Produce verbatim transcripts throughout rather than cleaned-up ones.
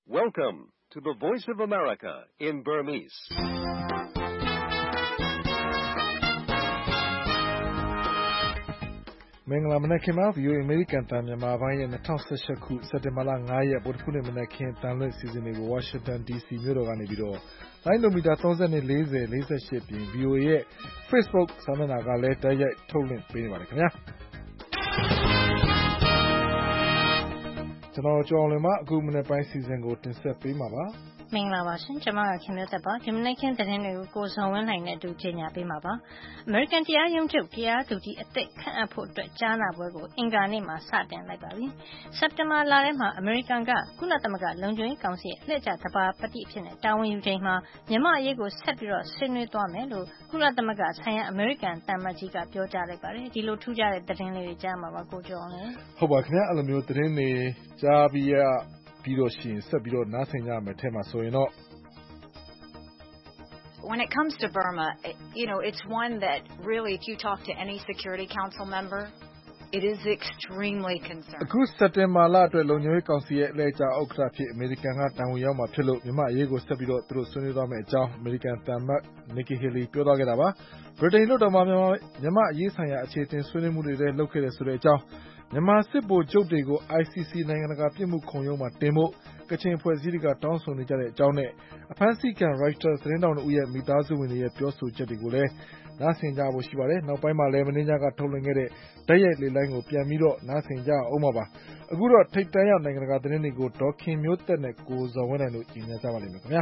Welcome to the Voice of America in Burmese. ။မင်္ဂလာမနက်ခင်းပါ V O A အမေရိကန်အသံမြန်မာပိုင်းရဲ့၂၀၁၈ခုစက်တင်ဘာလ၅ရက်ဗုဒ္ဓဟူးနေ့မနက်ခင်းအသံလွှင့်စီစဉ်တွေကို Washington D C မြို့တော်ကနေပြီးတော့လိုင်းဒိုမီတာ၃၂ ၄၀ ၄၈ပြင် V O A ရဲ့ Facebook စာမျက်နှာကလည်းတိုက်ရိုက်ထုတ်လွှင့်ပေးနေပါတယ်ခင်ဗျာ။ကျွန်တော်ကျော်လွင်မအခုမနေ့ပိုင်းစီစဉ်ကိုတင်ဆက်ပေးမှာပါမင်္ဂလာပါရှင်ကျွန်မကခင်မျိုးသက်ပါဒီမနေ့ခင်းသတင်းတွေကိုကိုဆောင်ဝင်းနိုင်နဲ့အတူကြီးညာပေးမှာပါအမေရိကန်တရားရုံးချုပ်တရားသူကြီးအသစ်ခန့်အပ်ဖို့အတွက်ကြားနာပွဲကိုအင်္ဂါနေ့မှာစတင်လိုက်ပါပြီစက်တင်ဘာလထဲမှာအမေရိကန်ကကုလသမဂ္ဂလုံခြုံရေးကောင်စီရဲ့အလှည့်ကျသဘာပတိအဖြစ်နဲ့တာဝန်ယူချိန်မှာမြန်မာအရေးကိုဆက်ပြီးတော့ဆွေးနွေးသွားမယ်လို့ကုလသမဂ္ဂဆိုင်ရာအမေရိကန်တမ္မကြီးကပြောကြားလိုက်ပါတယ်ဒီလိုထူးခြားတဲ့သတင်းလေးတွေကြားမှာပါကိုကျော်အောင်လည်းဟုတ်ပါခင်ဗျအဲ့လိုမျိုးသတင်းတွေကြားပြီးရပြီးတော့ရှင်ဆက်ပြီးတော့နားဆင်ကြမယ်ထဲမှာဆိုရင်တော့ When it comes to Burma, it, you know, it's one that really, if you talk to any Security Council member, it is extremely concerned. အခုစက်တင်ဘာလအတွက်လုံခြုံရေးကောင်စီရဲ့အလဲကျဥက္ကဋ္ဌဖြစ်အမေရိကန်ကတာဝန်ရောက်မှာဖြစ်လို့မြန်မာအရေးကိုဆက်ပြီးတော့သူတို့ဆွေးနွေးသွားမယ့်အကြောင်းအမေရိကန်တမ္မတ် Nikki Haley ပြောသွားခဲ့တာပါဗြိတိန်လွှတ်တော်မှာမြန်မာမြန်မာအရေးဆိုင်ရာအခြေအတင်ဆွေးနွေးမှုတွေလည်းလုပ်ခဲ့တယ်ဆိုတဲ့အကြောင်းမြန်မာစစ်ဗိုလ်ချုပ်တွေကို I C C နိုင်ငံတကာပြစ်မှုခုံရုံးမှာတင်ဖို့ကချင်ဖွဲ့စည်းတွေကတောင်းဆိုနေကြတဲ့အကြောင်းနဲ့အဖမ်းဆီးခံ Reuters သတင်းတောင်တို့ရဲ့မိသားစုဝင်တွေရဲ့ပြောဆိုချက်တွေကိုလည်းနားဆင်ကြဖို့ရှိပါတယ်နောက်ပိုင်းမှာလည်းမင်းညာကထုတ်လွှင့်ခဲ့တဲ့ဓာတ်ရိုက်လေလိုင်းကိုပြန်ပြီးတော့နားဆင်ကြအောင်ပါပါအခုတော့ထိတ်တန့်ရောက်နိုင်ငံတကာသတင်းတွေကိုဒေါ်ခင်မျိုးသက်နဲ့ကိုဇော်ဝင်းနိုင်တို့ကြီးညာကြပါလိမ့်မယ်ခင်ဗျာ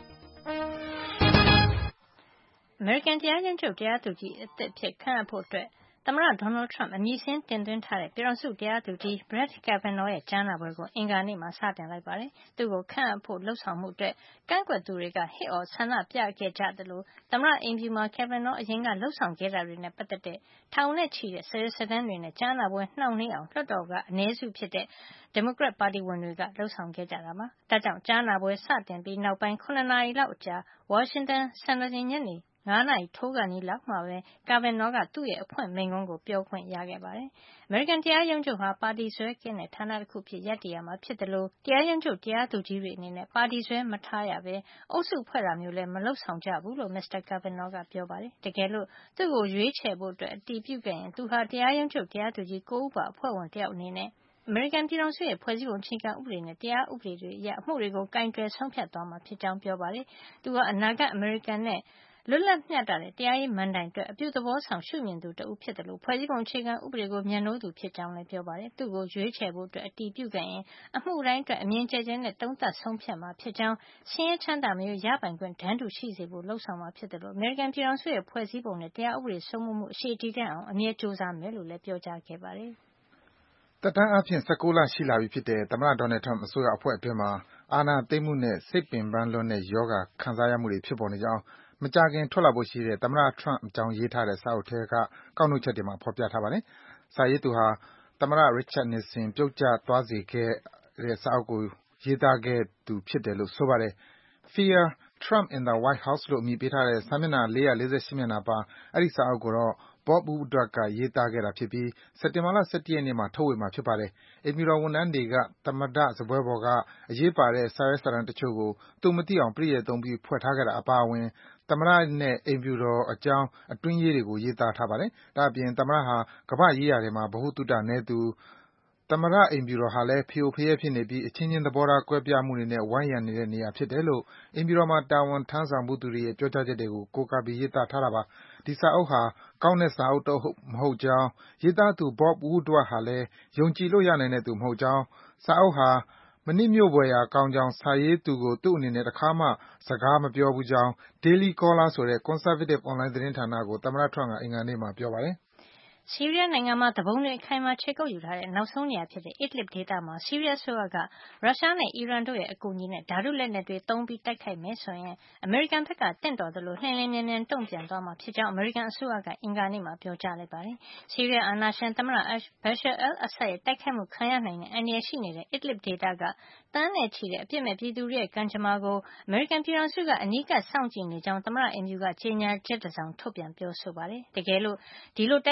အမေရိကန်တရားရုံးချုပ်တရားသူကြီးအသစ်ဖြစ်ခန့်အပ်ဖို့အတွက်သမ္မတဒေါ်နယ်ထရမ့်အမည်စင်းတင်သွင်းထားတဲ့ပြည်ထောင်စုတရားသူကြီး Brett Kavanaugh ရဲ့ကြားနာပွဲကိုအင်္ဂါနေ့မှာစတင်လိုက်ပါတယ်။သူ့ကိုခန့်အပ်ဖို့လှုံ့ဆော်မှုအတွက်ကန့်ကွက်သူတွေကဟစ်အော်ဆန္ဒပြခဲ့ကြတယ်လို့သမ္မတအိမ်ဖြူမှာ Kavanaugh အရင်ကလှုံ့ဆော်ခဲ့တာတွေနဲ့ပတ်သက်တဲ့ထောင်နဲ့ချီတဲ့စာရွက်စာတမ်းတွေနဲ့ကြားနာပွဲနှောင့်နှေးအောင်လွှတ်တော်ကအနည်းစုဖြစ်တဲ့ဒီမိုကရက်ပါတီဝင်တွေကလှုံ့ဆော်ခဲ့ကြတာပါ။ဒါကြောင့်ကြားနာပွဲစတင်ပြီးနောက်ပိုင်းခုနှစ်နာရီလောက်အကြာဝါရှင်တန်စံတော်ချိန်ညနေငါးနာရီထိုးခါနီးလောက်မှာပဲ Kavanaugh ကသူ့ရဲ့အဖွင့်မိန့်ခွန်းကိုပြောခွင့်ရခဲ့ပါတယ်။ အမေရိကန်တရားရုံးချုပ်ဟာပါတီစွဲကင်းတဲ့ဌာနတစ်ခုဖြစ်ရပ်တည်ရမှာဖြစ်တယ်လို့တရားရုံးချုပ်တရားသူကြီးတွေအနေနဲ့ပါတီစွဲမထားရပဲအုပ်စုဖွဲ့တာမျိုးလည်းမလုပ်ဆောင်ကြဘူးလို့ မစ္စတာ Kavanaugh ကပြောပါတယ်။တကယ်လို့သူ့ကိုရွေးချယ်ဖို့အတွက်အတည်ပြုခဲ့ရင်သူဟာတရားရုံးချုပ်တရားသူကြီးကိုဦးပါအဖွဲ့ဝင်တယောက်အနေနဲ့အမေရိကန်ပြည်ထောင်စုရဲ့ဖွဲ့စည်းပုံအခြေခံဥပဒေနဲ့တရားဥပဒေတွေအရအမှုတွေကိုကင်တွယ်ဆုံးဖြတ်သွားမှာဖြစ်ကြောင်းပြောပါတယ်။သူဟာအနာဂတ်အမေရိကန်နဲ့လွတ်လပ်မျှတတဲ့တရားရေးမဏ္ဍိုင်အတွက်အပြုသဘောဆောင်ရှုမြင်သူတဦးဖြစ်တယ်လို့ဖွဲ့စည်းပုံအခြေခံဥပဒေကိုမြတ်နိုးသူဖြစ်ကြောင်းလည်းပြောပါတယ်။သူ့ကိုရွေးချယ်ဖို့အတွက်အတည်ပြုခဲ့ရင်အမှုတိုင်းအတွက်အမြင်ကျကျနဲ့တုံ့သက်ဆုံးဖြတ်မှာဖြစ်ကြောင်းဆင်းရဲချမ်းသာမျိုးရပိုင်ခွင့်တန်းတူရှိစေဖို့လှုံ့ဆော်မှာဖြစ်တယ်လို့အမေရိကန်ပြည်ထောင်စုရဲ့ဖွဲ့စည်းပုံနဲ့တရားဥပဒေစိုးမိုးမှုအရှိတည်တံ့အောင်အမြဲကြိုးစားမယ်လို့လည်းပြောကြားခဲ့ပါတယ်။သက်တမ်းအားဖြင့်၁၉လရှိလာပြီဖြစ်တဲ့သမ္မတဒေါ်နယ်ထရမ့်အစိုးရအဖွဲ့အတွင်းမှာအာဏာသိမ်းမှုနဲ့စိတ်ပင်ပန်းလွန်းတဲ့ရောဂါခံစားရမှုတွေဖြစ်ပေါ်နေကြောင်းမကြာခင်ထွက်လာဖို့ရှိတဲ့သမ္မတထရမ့်အကြောင်းရေးထားတဲ့စာအုပ်ထဲကကောက်နှုတ်ချက်တွေမှာဖော်ပြထားပါတယ်။စာရေးသူဟာသမ္မတ Richard Nixon ပြုတ်ကျသွားစေခဲ့တဲ့စာအုပ်ကိုရေးသားခဲ့သူဖြစ်တယ်လို့ဆိုပါတယ်။ Fear Trump in the White House လို့အမည်ပေးထားတဲ့စာမျက်နှာ၄၄၈မျက်နှာပါအဲဒီစာအုပ်ကိုတော့ Bob Woodward ကရေးသားခဲ့တာဖြစ်ပြီးစက်တင်ဘာလ၁၁ရက်နေ့မှာထုတ်ဝေမှာဖြစ်ပါတယ်။အိမ်ဖြူတော်ဝန်ထမ်းတွေကသမ္မတစားပွဲပေါ်ကအရေးပါတဲ့စာရွက်စာတမ်းတချို့ကိုသူမသိအောင်ပရိယာယ်သုံးပြီးဖွက်ထားခဲ့တာအပါအဝင်သမ္မတနဲ့အိမ်ဖြူတော်အကြောင်းအတွင်းရေးတွေကိုရေးသားထားပါတယ်။ဒါ့အပြင်သမ္မတဟာကမ္ဘာ့ရေးရာတွေမှာဗဟုသုတနည်းသူသမ္မတအိမ်ဖြူတော်ဟာလည်းဖရိုဖရဲဖြစ်နေပြီးအချင်းချင်းသဘောထားကွဲပြားမှုတွေနဲ့ဝိုင်းရံနေတဲ့နေရာဖြစ်တယ်လို့အိမ်ဖြူတော်မှာတာဝန်ထမ်းဆောင်ဖူးသူတွေရဲ့ပြောကြားချက်တွေကိုကိုးကားပြီးရေးသားထားတာပါ။ဒီစာအုပ်ဟာကောင်းတဲ့စာအုပ်တအုပ်မဟုတ်ကြောင်းရေးသားသူ Bob Woodward ဟာလည်းယုံကြည်လို့ရနိုင်တဲ့သူမဟုတ်ကြောင်းစာအုပ်ဟာမနှစ်မြို့ဖွယ်ရာကောင်းကြောင်းစာရေးသူကိုသူ့အနေနဲ့တခါမှစကားမပြောဘူးကြောင်း Daily Caller ဆိုတဲ့ Conservative အွန်လိုင်းသတင်းဌာနကိုသမ္မတထရမ့်ကအင်္ဂါနေ့မှာပြောပါတယ်။ဆီးရီးယားနိုင်ငံမှာတပုံတွေအခိုင်အမာခြေကုပ်ယူထားတဲ့နောက်ဆုံးနေရာဖြစ်တဲ့ Idlib ဒေသမှာဆီးရီးယားအစိုးရကရုရှားနဲ့အီရန်တို့ရဲ့အကူအညီနဲ့ဓါတုလက်နက်တွေသုံးပြီးတိုက်ခိုက်မယ်ဆိုရင်အမေရိကန်ဘက်ကတင့်တော်သလိုလျင်လျင်မြန်မြန်တုံ့ပြန်သွားမှာဖြစ်ကြောင်းအမေရိကန်အစိုးရကအင်္ဂါနေ့မှာပြောကြားလိုက်ပါတယ်။ဆီးရီးယားအာဏာရှင်သမ္မတ Bashar al-Assad ရဲ့တိုက်ခိုက်မှုခံရနိုင်တဲ့အန္တရာယ်ရှိနေတဲ့ Idlib ဒေသကသန်းနဲ့ချီတဲ့အပြစ်မဲ့ပြည်သူတွေရဲ့ကံကြမ္မာကိုအမေရိကန်ပြည်ထောင်စုကအနီးကပ်စောင့်ကြည့်နေကြောင်းသမ္မတအိမ်ဖြူကကြေညာချက်တစောင်ထုတ်ပြန်ပြောဆိုပါတယ်။တကယ်လို့ဒီလိုတိုက်ခိုက်မှု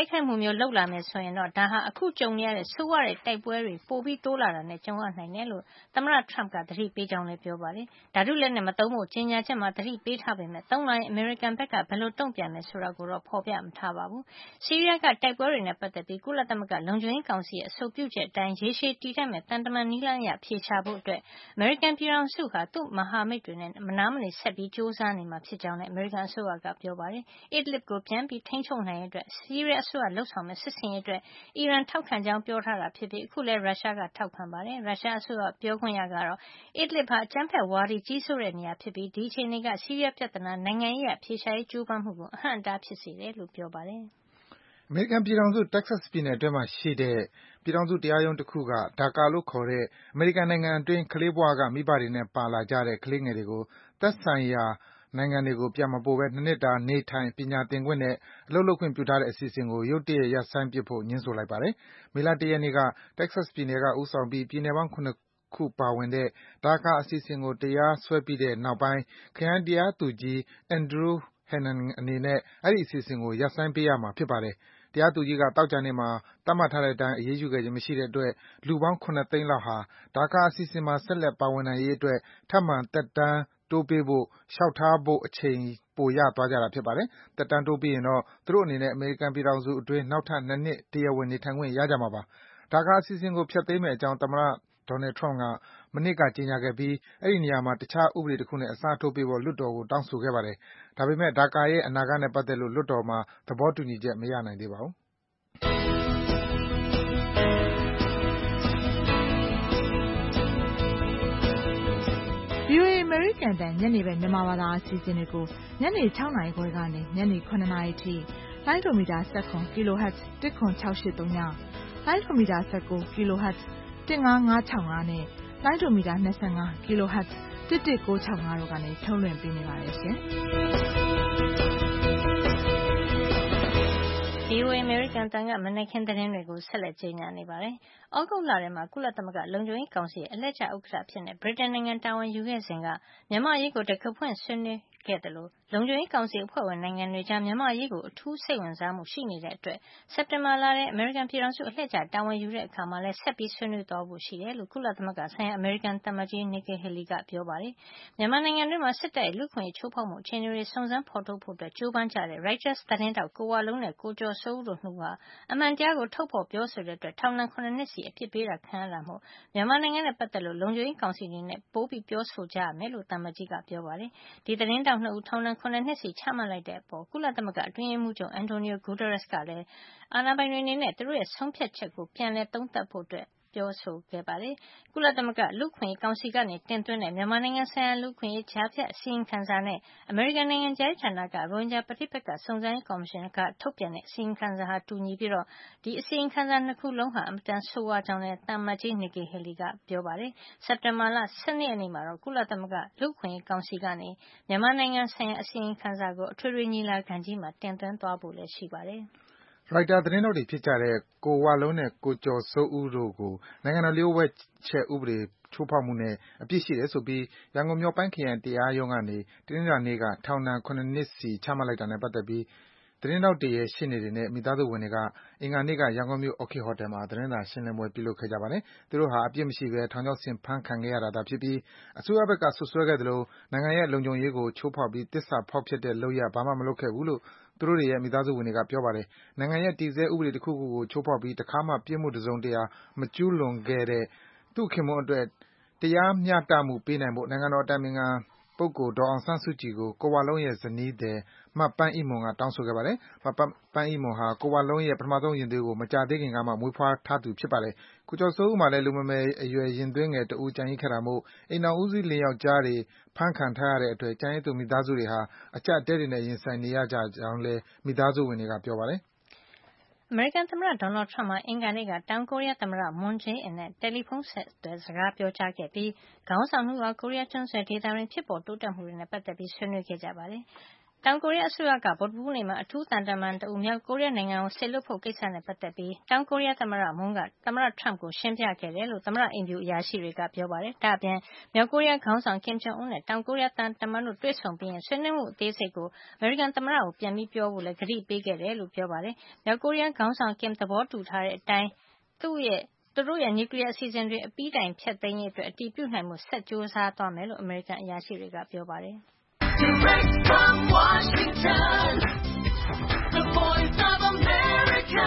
မျိုးလုပ်လာမယ်ဆိုရင်တော့ဒါဟာအခုကြုံနေရတဲ့ဆိုးဝါးတဲ့တိုက်ပွဲတွေပိုပြီးတိုးလာတာနဲ့ကြုံရနိုင်တယ်လို့သမ္မတ Trump ကသတိပေးကြောင်းလည်းပြောပါတယ်။ဓာတုလက်နက်မသုံးဖို့ကြေညာချက်မှာသတိပေးထားပေမဲ့သုံးလာရင်အမေရိကန်ဘက်ကဘယ်လိုတုံ့ပြန်မယ်ဆိုတာကိုတော့ဖော်ပြမထားပါဘူး။ဆီးရီးယားကတိုက်ပွဲတွေနဲ့ပတ်သက်ပြီးကုလသမဂ္ဂလုံခြုံရေးကောင်စီရဲ့အဆိုပြုချက်အတိုင်းရေရှည်တည်တံ့မဲ့တန်တမန်နည်းလမ်းအရဖြေရှာဖို့အတွက်အမေရိကန်ပြည်ထောင်စုဟာသူ့မဟာမိတ်တွေနဲ့မနားမနေဆက်ပြီးစ조사နေမှာဖြစ်ကြောင်းလည်းအမေရိကန်အစိုးရကပြောပါတယ်။ Idlib ကိုပြန်ပြီးထိန်းချုပ်နိုင်ရေးအတွက်ဆီးရီးယားအစိုးရလှုပ်ဆောင်မဲ့စစ်ဆင်ရေးအတွက်အီရန်ထောက်ခံကြောင်းပြောထားတာဖြစ်ပြီးအခုလည်းရုရှားကထောက်ခံပါတယ်။ရုရှားအစိုးရပြောခွင့်ရကတော့ Idlib ဟာအကြမ်းဖက်ဝါဒီကြီးစိုးတဲ့နေရာဖြစ်ပြီးဒီအခြေအနေကဆီးရီးယားပြဿနာနိုင်ငံရေးအရဖြေရှာရေးကြိုးပမ်းမှုကိုအဟန့်အတားဖြစ်စေတယ်လို့ပြောပါတယ်။အမေရိကန်ပြည်ထောင်စု Texas ပြည်နယ်အတွင်းမှာရှိတဲ့ပြည်ထောင်စုတရားရုံးတခုက DACA လို့ခေါ်တဲ့အမေရိကန်နိုင်ငံအတွင်းကလေးဘဝကမိဘတွေနဲ့ပါလာကြတဲ့ကလေးငယ်တွေကိုသက်ဆိုင်ရာနိုင်ငံတွေကိုပြန်မပို့ဘဲနှစ်နှစ်တာနေထိုင်ပညာသင်ခွင့်နဲ့အလုပ်လုပ်ခွင့်ပြုထားတဲ့အစီအစဉ်ကိုရုတ်တရက်ရပ်ဆိုင်းပစ်ဖို့ငြင်းဆိုလိုက်ပါတယ်။မေလတရက်နေ့က Texas ပြည်နယ်ကဦးဆောင်ပြီးပြည်နယ်ပေါင်း ၇ ခုပါဝင်တဲ့ DACA အစီအစဉ်ကိုတရားစွဲပြီးတဲ့နောက်ပိုင်းခရိုင်တရားသူကြီး Andrew Hanen အနေနဲ့အဲဒီအစီအစဉ်ကိုရပ်ဆိုင်းပေးရမှာဖြစ်ပါတယ်။တရားသူကြီးကသောကြာနေ့မှာသတ်မှတ်ထားတဲ့အတိုင်းအရေးယူခဲ့ခြင်းမရှိတဲ့အတွက်လူပေါင်း ၇ သိန်းလောက်ဟာ DACA အစီအစဉ်မှာဆက်လက်ပါဝင်နိုင်ရေးအတွက်ထပ်မံသက်တမ်းတိုးပေးဖို့လျှောက်ထားဖို့အချိန်ပိုရသွားကြတာဖြစ်ပါတယ်။သက်တမ်းတိုးပြီးရင်တော့သူတို့အနေနဲ့အမေရိကန်ပြည်ထောင်စုအတွင်းနောက်ထပ်၂ နှစ်တရားဝင်နေထိုင်ခွင့်ရကြမှာပါ။ DACA အစီအစဉ်ကိုဖျက်သိမ်းမယ့်အကြောင်းသမ္မတ Donald Trump ကမနှစ်ကကြေညာခဲ့ပြီးအဲဒီနေရာမှာတခြားဥပဒေတခုနဲ့အစားထိုးပေးဖို့လွှတ်တော်ကိုတောင်းဆိုခဲ့ပါတယ်။ဒါပေမဲ့ DACA ရဲ့အနာဂတ်နဲ့ပတ်သက်လို့လွှတ်တော်မှာသဘောတူညီချက်မရနိုင်သေးပါဘူး။ဗွီအိုအေ အမေရိကန်အသံညနေဘက်မြန်မာဘာသာအစီအစဉ်တွေကိုညနေ၆နာရီခွဲကနေညနေ၇နာရီထိလိုင်းဒိုမီတာ၁၇ kHz ၁၇၆၈၃ညလိုင်းဒိုမီတာ၁၉ kHz ၁၅၅၆၅နဲ့လိုင်းဒိုမီတာ၂၅ kHz ၁၁၉၆၅တို့ကနေထုတ်လွှင့်ပေးနေပါတယ်ရှင်။ဗွီအိုအေ အမေရိကန်အသံကမနက်ခင်းသတင်းတွေကိုဆက်လက်ကြေညာနေပါတယ်။ဩဂုတ်လထဲမှာကုလသမဂ္ဂလုံခြုံရေးကောင်စီရဲ့အလှည့်ကျဥက္ကဋ္ဌအဖြစ်ဗြိတိန်နိုင်ငံတာဝန်ယူခဲ့စဉ်ကမြန်မာ့အရေးကိုတံခါးဖွင့်ဆွေးနွေးခဲ့သလိုလုံခြုံရေးကောင်စီအဖွဲ့ဝင်နိုင်ငံတွေကြားမြန်မာ့အရေးကိုအထူးစိတ်ဝင်စားမှုရှိနေတဲ့အတွက်စက်တင်ဘာလထဲအမေရိကန်ပြည်ထောင်စုအလှည့်ကျတာဝန်ယူတဲ့အခါမှာလည်းဆက်ပြီးဆွေးနွေးသွားဖို့ရှိတယ်လို့ကုလသမဂ္ဂဆိုင်ရာအမေရိကန်သံအမတ်ကြီး Nikki Haley ကပြောပါတယ်။မြန်မာနိုင်ငံတွင်းမှာစစ်တပ်ရဲ့လူ့အခွင့်အရေးချိုးဖောက်မှုအခြေအနေတွေစုံစမ်းဖော်ထုတ်ဖို့ကြိုးပမ်းကြတဲ့ Reuters သတင်းထောက်ကိုဝလုံးနဲ့ကိုကျော်စိုးဦးတို့နှစ်ဦးဟာအမှန်တရားကိုထုတ်ဖော်ပြောဆိုတဲ့အတွက်ထောင်ဒဏ် ၇ နှစ်စီအပြစ်ပေးတာခံရတာမို့မြန်မာနိုင်ငံနဲ့ပတ်သက်လို့လုံခြုံရေးကောင်စီအနေနဲ့ပိုပြီးပြောဆိုကြရမယ်လို့သံအမတ်ကြီးကပြောပါတယ်။ဒီသတင်းထောက်နှစ်ဦးထောင်ဒဏ် ၇ နှစ်စီချမှတ်လိုက်တဲ့အပေါ်ကုလသမဂ္ဂအတွင်းရေးမှူးချုပ် Antonio Guterres ကလည်းအာဏာပိုင်တွေအနေနဲ့သူတို့ရဲ့ဆုံးဖြတ်ချက်ကိုပြန်လည်သုံးသပ်ဖို့ပြောဆိုခဲ့ပါတယ်။ကုလသမဂ္ဂလူ့အခွင့်အရေးကောင်စီကနေတင်သွင်းတဲ့မြန်မာနိုင်ငံဆိုင်ရာလူ့အခွင့်အရေးကြားဖြတ်အစီရင်ခံစာနဲ့အမေရိကန်နိုင်ငံခြားရေးဌာနကရိုဟင်ဂျာပဋိပက္ခစုံစမ်းရေးကော်မရှင်ကထုတ်ပြန်တဲ့အစီရင်ခံစာဟာတူညီပြီးတော့ဒီအစီရင်ခံစာနှစ်ခုလုံးဟာအင်မတန်ဆိုးဝါးကြောင်းလည်းသံအမတ်ကြီး Nikki Haley ကပြောပါတယ်။စက်တင်ဘာလ၁၂ရက်နေ့မှာတော့ကုလသမဂ္ဂလူ့အခွင့်အရေးကောင်စီကနေမြန်မာနိုင်ငံဆိုင်ရာအစီရင်ခံစာကိုအထွေထွေညီလာခံကြီးမှာတင်သွင်းသွားဖို့လည်းရှိပါတယ်။ရိုက်တာသတင်းထောက်တွေဖြစ်ကြတဲ့ကိုဝလုံးနဲ့ကိုကျော်စိုးဦးတို့ကိုနိုင်ငံတော်လျှို့ဝှက်ချက်ဥပဒေချိုးဖောက်မှုနဲ့အပြစ်ရှိတယ်ဆိုပြီးရန်ကုန်မြောက်ပိုင်းခရိုင်တရားရုံးကနေတနင်္လာနေ့ကထောင်ဒဏ် ၇ နှစ်စီချမှတ်လိုက်တာနဲ့ပတ်သက်ပြီးသတင်းထောက်တွေရဲ့ရှေ့နေတွေနဲ့မိသားစုဝင်တွေကအင်္ဂါနေ့ကရန်ကုန်မြို့ Orchid Hotel မှာသတင်းစာရှင်းလင်းပွဲပြုလုပ်ခဲ့ကြပါတယ်။သူတို့ဟာအပြစ်မရှိဘဲထောင်ချောက်ဆင်ဖမ်းခံခဲ့ရတာသာဖြစ်ပြီးအစိုးရဘက်ကစွပ်စွဲခဲ့သလိုနိုင်ငံရဲ့လုံခြုံရေးကိုချိုးဖောက်ပြီးသစ္စာဖောက်ဖျက်တဲ့လုပ်ရပ်ဘာမှမလုပ်ခဲ့ဘူးလို့သူတို့တွေရဲ့မိသားစုဝင်တွေကပြောပါတယ်။နိုင်ငံရဲ့တည်ဆဲဥပဒေတခုခုကိုချိုးဖောက်ပြီးတခါမှပြစ်မှုတစုံတရာမကျူးလွန်ခဲ့တဲ့သူ့ခင်ပွန်းအတွက်တရားမျှတမှုပေးနိုင်ဖို့နိုင်ငံတော်အတိုင်ပင်ခံပုဂ္ဂိုလ်ဒေါ်အောင်ဆန်းစုကြည်ကိုကိုဝလုံးရဲ့ဇနီးသည်မပန်းအိမွန်ကတောင်းဆိုခဲ့ပါတယ်။မပန်းအိမွန်ဟာကိုဝလုံးရဲ့ပထမဆုံးရင်သွေးကိုမကြာသေးခင်ကမှမွေးဖွားထားသူဖြစ်ပါတယ်။ကိုကျော်စိုးဦးမှာလည်းလူမမယ်အရွယ်ရင်သွေးငယ်တဦးကျန်ရစ်ခဲ့တာမို့အိမ်ထောင်ဦးစီးလင်ယောက်ျားတွေဖမ်းခံထားရတဲ့အတွက်ကျန်ရစ်သူမိသားစုတွေဟာအကျပ်အတည်းတွေနဲ့ရင်ဆိုင်နေရကြကြောင်းလည်းမိသားစုဝင်တွေကပြောပါတယ်။အမေရိကန်သမ္မတ Donald Trump ဟာအင်္ဂါနေ့ကတောင်ကိုရီးယားသမ္မတ Moon Jae-in နဲ့တယ်လီဖုန်းဆက်သွယ်စကားပြောကြားခဲ့ပြီးခေါင်းဆောင်နှစ်ဦးဟာကိုရီးယားကျွန်းဆွယ်ဒေသတွင်းဖြစ်ပေါ်တိုးတက်မှုတွေနဲ့ပတ်သက်ပြီးဆွေးနွေးခဲ့ကြပါတယ်။တောင်ကိုရီးယားအစိုးရကဗုဒ္ဓဟူးနေ့မှာအထူးတန်တမန်တဦးမြောက်ကိုရီးယားနိုင်ငံကိုဆေလွတ်ဖို့ကိစ္စနဲ့ပတ်သက်ပြီးတောင်ကိုရီးယားသမ္မတမွန်းကသမ္မတထရမ့်ကိုရှင်းပြခဲ့တယ်လို့သမ္မတအိမ်ဖြူအရာရှိတွေကပြောပါတယ်။ဒါ့အပြင်မြောက်ကိုရီးယားခေါင်းဆောင်ကင်ဂျုံအွန်းနဲ့တောင်ကိုရီးယားတန်တမန်တို့တွေ့ဆုံပြီးရင်ဆွေးနွေးမှုအသေးစိတ်ကိုအမေရိကန်သမ္မတကိုပြန်ပြီးပြောဖို့လည်းကတိပေးခဲ့တယ်လို့ပြောပါတယ်။မြောက်ကိုရီးယားခေါင်းဆောင်ကင်သဘောတူထားတဲ့အတိုင်းသူ့ရဲ့သူတို့ရဲ့နျူကလ িয়ার အစီအစဉ်တွေအပြီးတိုင်ဖျက်သိမ်းရေးအတွက်အတည်ပြုနိုင်မှုဆက်ကြိုးစားသွားမယ်လို့အမေရိကန်အရာရှိတွေကပြောပါတယ်။ Direct from Washington, the voice of America,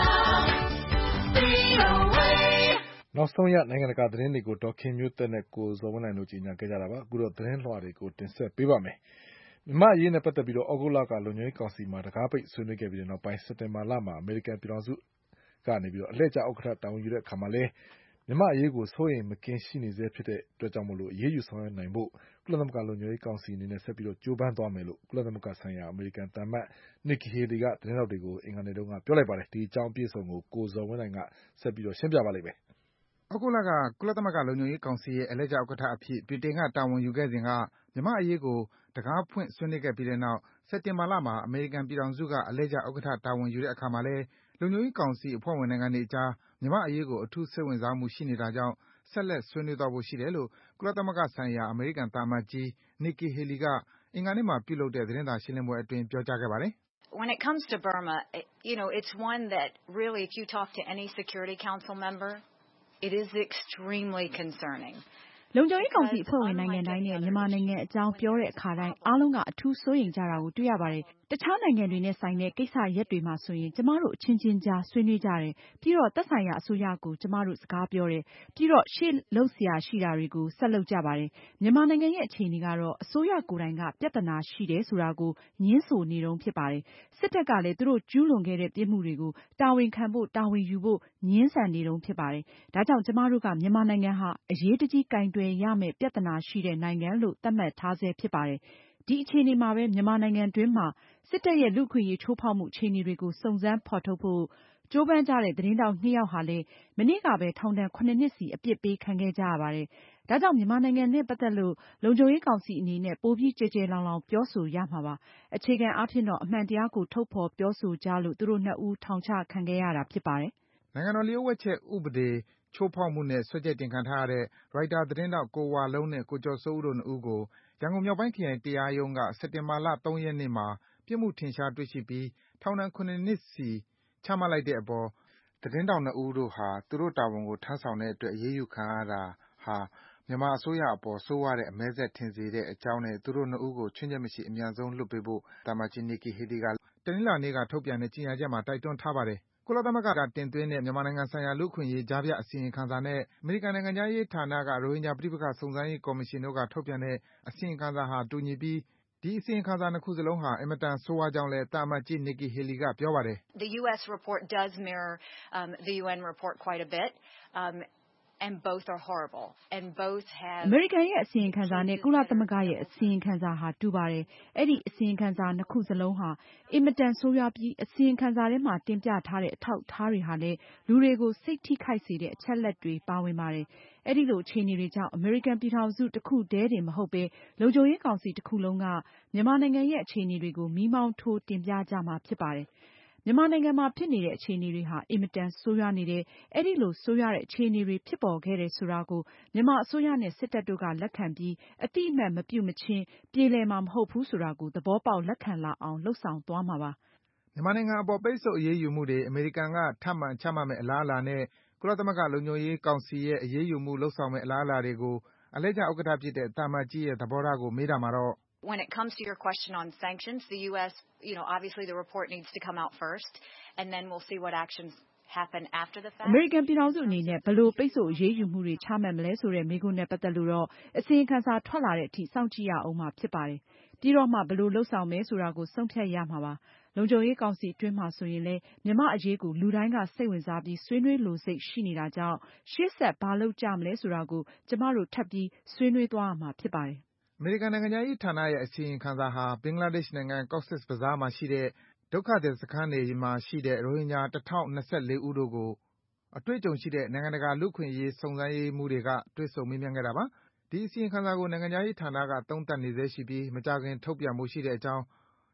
V O A နောက်ဆုံးရနိုင်ငံတကာသတင်းတွေကိုဒေါ်ခင်မျိုးသက်နဲ့ကိုဇော်ဝင်းနိုင်တို့ကြီးညာခဲ့ကြတာပါအခုတော့သတင်းလွှာတွေကိုတင်ဆက်ပေးပါမယ်မြန်မာအရေးနဲ့ပတ်သက်ပြီးတော့ဩဂုတ်လကလုံခြုံရေးကောင်စီမှာတကားပိတ်ဆွေးနွေးခဲ့ပြီးတဲ့နောက်ပိုင်းစက်တင်ဘာလမှာအမေရိကန်ပြည်ထောင်စုကနေပြီးတော့အလှည့်ကျဥက္ကဋ္ဌတာဝန်ယူတဲ့အခါမှာလဲမြန်မာအရေးကိုစိုးရိမ်မကင်းရှိနေစေဖြစ်တဲ့အတွက်ကြောင့်မို့လို့အရေးယူဆောင်ရွက်နိုင်ဖို့ကုလသမဂ္ဂလုံခြုံရေးကောင်စီအနေနဲ့ဆက်ပြီးတော့ကြိုးပမ်းသွားမယ်လို့ကုလသမဂ္ဂဆိုင်ရာအမေရိကန်တမန်နစ်ကီဟေလီကသတင်းတော်တွေကိုအင်္ဂါနေ့တုန်းကပြောလိုက်ပါတယ်ဒီအကြောင်းအပြည့်အစုံကိုကိုဇော်ဝင်းနိုင်ကဆက်ပြီးတော့ရှင်းပြပါလိမ့်မယ်။ဩဂုတ်လကကုလသမဂ္ဂလုံခြုံရေးကောင်စီရဲ့အလှည့်ကျဥက္ကဋ္ဌအဖြစ်ဗြိတိန်ကတာဝန်ယူခဲ့စဉ်ကမြန်မာ့အရေးကိုတံခါးဖွင့်ဆွေးနွေးခဲ့ပြီးတဲ့နောက်စက်တင်ဘာလမှာအမေရိကန်ပြည်ထောင်စုကအလှည့်ကျဥက္ကဋ္ဌတာဝန်ယူတဲ့အခါမှာလည်းလုံခြုံရေးကောင်စီအဖွဲ့ဝင်နိုင်ငံတွေအကြားမြန်မာ့အရေးကိုအထူးစိတ်ဝင်စားမှုရှိနေတာကြောင့်ဆက်လက်ဆွေးနွေးသွားဖို့ရှိတယ်လို့ကုလသမဂ္ဂဆိုင်ရာအမေရိကန်သံအမတ်ကြီး Nikki Haley ကအင်္ဂါနေ့မှာပြုလုပ်တဲ့သတင်းစာရှင်းလင်းပွဲအတွင်းပြောကြားခဲ့ပါတယ်။ When it comes to Burma, you know, it's one that really, if you talk to any Security Council member, it is extremely concerning. လုံခြုံရေးကောင်စီအဖွဲ့ဝင်နိုင်ငံတိုင်းနဲ့မြန်မာနိုင်ငံအကြောင်းပြောတဲ့အခါတိုင်းအားလုံးကအထူးစိုးရိမ်ကြတာကိုတွေ့ရပါတယ်။တခြားနိုင်ငံတွေနဲ့ဆိုင်တဲ့ကိစ္စရပ်တွေမှာဆိုရင်ကျမတို့အချင်းချင်းကြားဆွေးနွေးကြတယ်။ပြီးတော့သက်ဆိုင်ရာအစိုးရကိုကျမတို့စကားပြောတယ်။ပြီးတော့ရှေ့လုပ်စရာရှိတာတွေကိုဆက်လုပ်ကြပါတယ်။မြန်မာနိုင်ငံရဲ့အခြေအနေကတော့အစိုးရကိုယ်တိုင်ကပြဿနာရှိတယ်ဆိုတာကိုငြင်းဆိုနေတုန်းဖြစ်ပါတယ်။စစ်တပ်ကလည်းသူတို့ကျူးလွန်ခဲ့တဲ့ပြစ်မှုတွေကိုတာဝန်ခံဖို့တာဝန်ယူဖို့ငြင်းဆန်နေတုန်းဖြစ်ပါတယ်။ဒါကြောင့်ကျမတို့ကမြန်မာနိုင်ငံဟာအရေးတကြီးကင်တွယ်ရမယ့်ပြဿနာရှိတဲ့နိုင်ငံလို့သတ်မှတ်ထားဆဲဖြစ်ပါတယ်။ဒီအခြေအနေမှာပဲမြန်မာနိုင်ငံတွင်းမှာစစ်တပ်ရဲ့လူ့အခွင့်အရေးချိုးဖောက်မှုအခြေအနေတွေကိုစုံစမ်းဖော်ထုတ်ဖို့ကြိုးပမ်းကြတဲ့သတင်းထောက်နှစ်ယောက်ဟာလည်းမနေ့ကပဲထောင်ဒဏ်ခုနှစ်စီအပြစ်ပေးခံခဲ့ကြရပါတယ်။ဒါကြောင့်မြန်မာနိုင်ငံနဲ့ပတ်သက်လို့လုံခြုံရေးကောင်စီအနေနဲ့ပိုပြီးကျယ်ကျယ်လောင်လောင်ပြောဆိုရမှာပါ။အခြေခံအားဖြင့်တော့အမှန်တရားကိုထုတ်ဖော်ပြောဆိုကြလို့သူတို့နှစ်ဦးထောင်ချခံခဲ့ရတာဖြစ်ပါတယ်။နိုင်ငံတော်လျှို့ဝှက်ချက်ဥပဒေချိုးဖောက်မှုနဲ့စွဲချက်တင်ခံထားရတဲ့ရိုက်တာသတင်းထောက်ကိုဝလုံးနဲ့ကိုကျော်စိုးဦးတို့နှစ်ဦးကိုရန်ကုန်မြောက်ပိုင်းခရိုင်တရားရုံးကစက်တင်ဘာလ၃ရက်နေ့မှာပြစ်မှုထင်ရှားတွေ့ရှိပြီးထောင်ဒဏ်ခုနှစ်စီချမှတ်လိုက်တဲ့အပေါ်သတင်းထောက်နှစ်ဦးတို့ဟာသူတို့တာဝန်ကိုထမ်းဆောင်တဲ့အတွက်အရေးယူခံရတာဟာမြန်မာအစိုးရအပေါ်ဆိုးဝါးတဲ့အမဲစက်ထင်စေတဲ့အကြောင်းနဲ့သူတို့နှစ်ဦးကိုချွင်းချက်မရှိအမြန်ဆုံးလွှတ်ပေးဖို့သံအမတ်ကြီး Nikki Haley ကတနင်္လာနေ့ကထုတ်ပြန်တဲ့ကြေညာချက်မှာတိုက်တွန်းထားပါတယ်။ကုလသမဂ္ဂကတင်သွင်းတဲ့မြန်မာနိုင်ငံဆိုင်ရာလူ့အခွင့်အရေးကြားဖြတ်အစီရင်ခံစာနဲ့အမေရိကန်နိုင်ငံခြားရေးဌာနကရိုဟင်ဂျာပဋိပက္ခစုံစမ်းရေးကော်မရှင်တို့ကထုတ်ပြန်တဲ့အစီရင်ခံစာဟာတူညီပြီးဒီအစီရင်ခံစာနှစ်ခုစလုံးဟာအင်မတန်ဆိုးဝါးကြောင်းလည်းသံအမတ်ကြီး Nikki Haley ကပြောပါတယ်။ The U S report does mirror um, the U N report quite a bit. Um, And both are horrible. And both have အမေရိကန်ရဲ့အစီရင်ခံစာနဲ့ကုလသမဂ္ဂရဲ့အစီရင်ခံစာဟာတူပါတယ်။အဲ့ဒီအစီရင်ခံစာနှစ်ခုစလုံးဟာအင်မတန်ဆိုးရွားပြီးအစီရင်ခံစာထဲမှာတင်ပြထားတဲ့အထောက်အထားတွေဟာလည်းလူတွေကိုစိတ်ထိခိုက်စေတဲ့အချက်လက်တွေပါဝင်ပါတယ်။အဲ့ဒီလိုအခြေအနေတွေကြောင့်အမေရိကန်ပြည်ထောင်စုတစ်ခုတည်းတင်မဟုတ်ဘဲလုံခြုံရေးကောင်စီတစ်ခုလုံးကမြန်မာနိုင်ငံရဲ့အခြေအနေတွေကိုမီးမောင်းထိုးတင်ပြကြမှာဖြစ်ပါတယ်။မြန်မာနိုင်ငံမှာဖြစ်နေတဲ့အခြေအနေတွေဟာအင်မတန်ဆိုးရွားနေတယ်။အဲဒီလိုဆိုးရွားတဲ့အခြေအနေတွေဖြစ်ပေါ်ခဲ့တယ်ဆိုတာကိုမြန်မာအစိုးရနဲ့စစ်တပ်တို့ကလက်ခံပြီးအတိအမှန်မပြုမချင်းပြေလည်မှာမဟုတ်ဘူးဆိုတာကိုသဘောပေါက်လက်ခံလာအောင်လှုပ်ဆောင်သွားမှာပါ။မြန်မာနိုင်ငံအပေါ်ပိတ်ဆို့အရေးယူမှုတွေအမေရိကန်ကထပ်မံချမှတ်မယ့်အလားအလာနဲ့ကုလသမဂ္ဂလုံခြုံရေးကောင်စီရဲ့အရေးယူမှုလုပ်ဆောင်မယ့်အလားအလာတွေကိုအလှည့်ကျဥက္ကဋ္ဌဖြစ်တဲ့သံအမတ်ကြီးရဲ့သဘောထားကိုမေးတာမှာတော့ When it comes to your question on sanctions, the U S, you know, obviously the report needs to come out first, and then we'll see what actions happen after the fact. အမေရိကန်ပြည်ထောင်စုအနေနဲ့ဘယ်လိုပိတ်ဆို့အရေးယူမှုတွေချမှတ်မလဲဆိုတဲ့မေးခွန်းနဲ့ပတ်သက်လို့တော့အစီရင်ခံစာထွက်လာတဲ့အထိစောင့်ကြည့်ရအောင်မှာဖြစ်ပါတယ်။ပြီးတော့မှဘယ်လိုလုပ်ဆောင်မယ်ဆိုတာကိုဆုံးဖြတ်ရမှာပါ။လုံခြုံရေးကောင်စီအတွင်းမှာဆိုရင်လည်းမြန်မာအရေးကိုလူတိုင်းကစိတ်ဝင်စားပြီးဆွေးနွေးလိုစိတ်ရှိနေတာကြောင့်ရှေ့ဆက်ဘာလုပ်ကြမလဲဆိုတာကိုကျမတို့ထပ်ပြီးဆွေးနွေးသွားရမှာဖြစ်ပါတယ်။အမေရိကန်နိုင်ငံခြားရေးဌာနရဲ့အစီရင်ခံစာဟာဘင်္ဂလားဒေ့ရှ်နိုင်ငံ Cox's Bazar မှာရှိတဲ့ဒုက္ခသည်စခန်းတွေမှာရှိတဲ့ရိုဟင်ဂျာ၁၀၂၄ဦးတို့ကိုအတွေ့အကြုံရှိတဲ့နိုင်ငံတကာလူ့အခွင့်အရေးစုံစမ်းရေးမှူးတွေကတွေ့ဆုံမေးမြန်းခဲ့တာပါ။ဒီအစီရင်ခံစာကိုနိုင်ငံခြားရေးဌာနကသုံးသပ်နေဆဲရှိပြီးမကြာခင်ထုတ်ပြန်ဖို့ရှိတဲ့အကြောင်း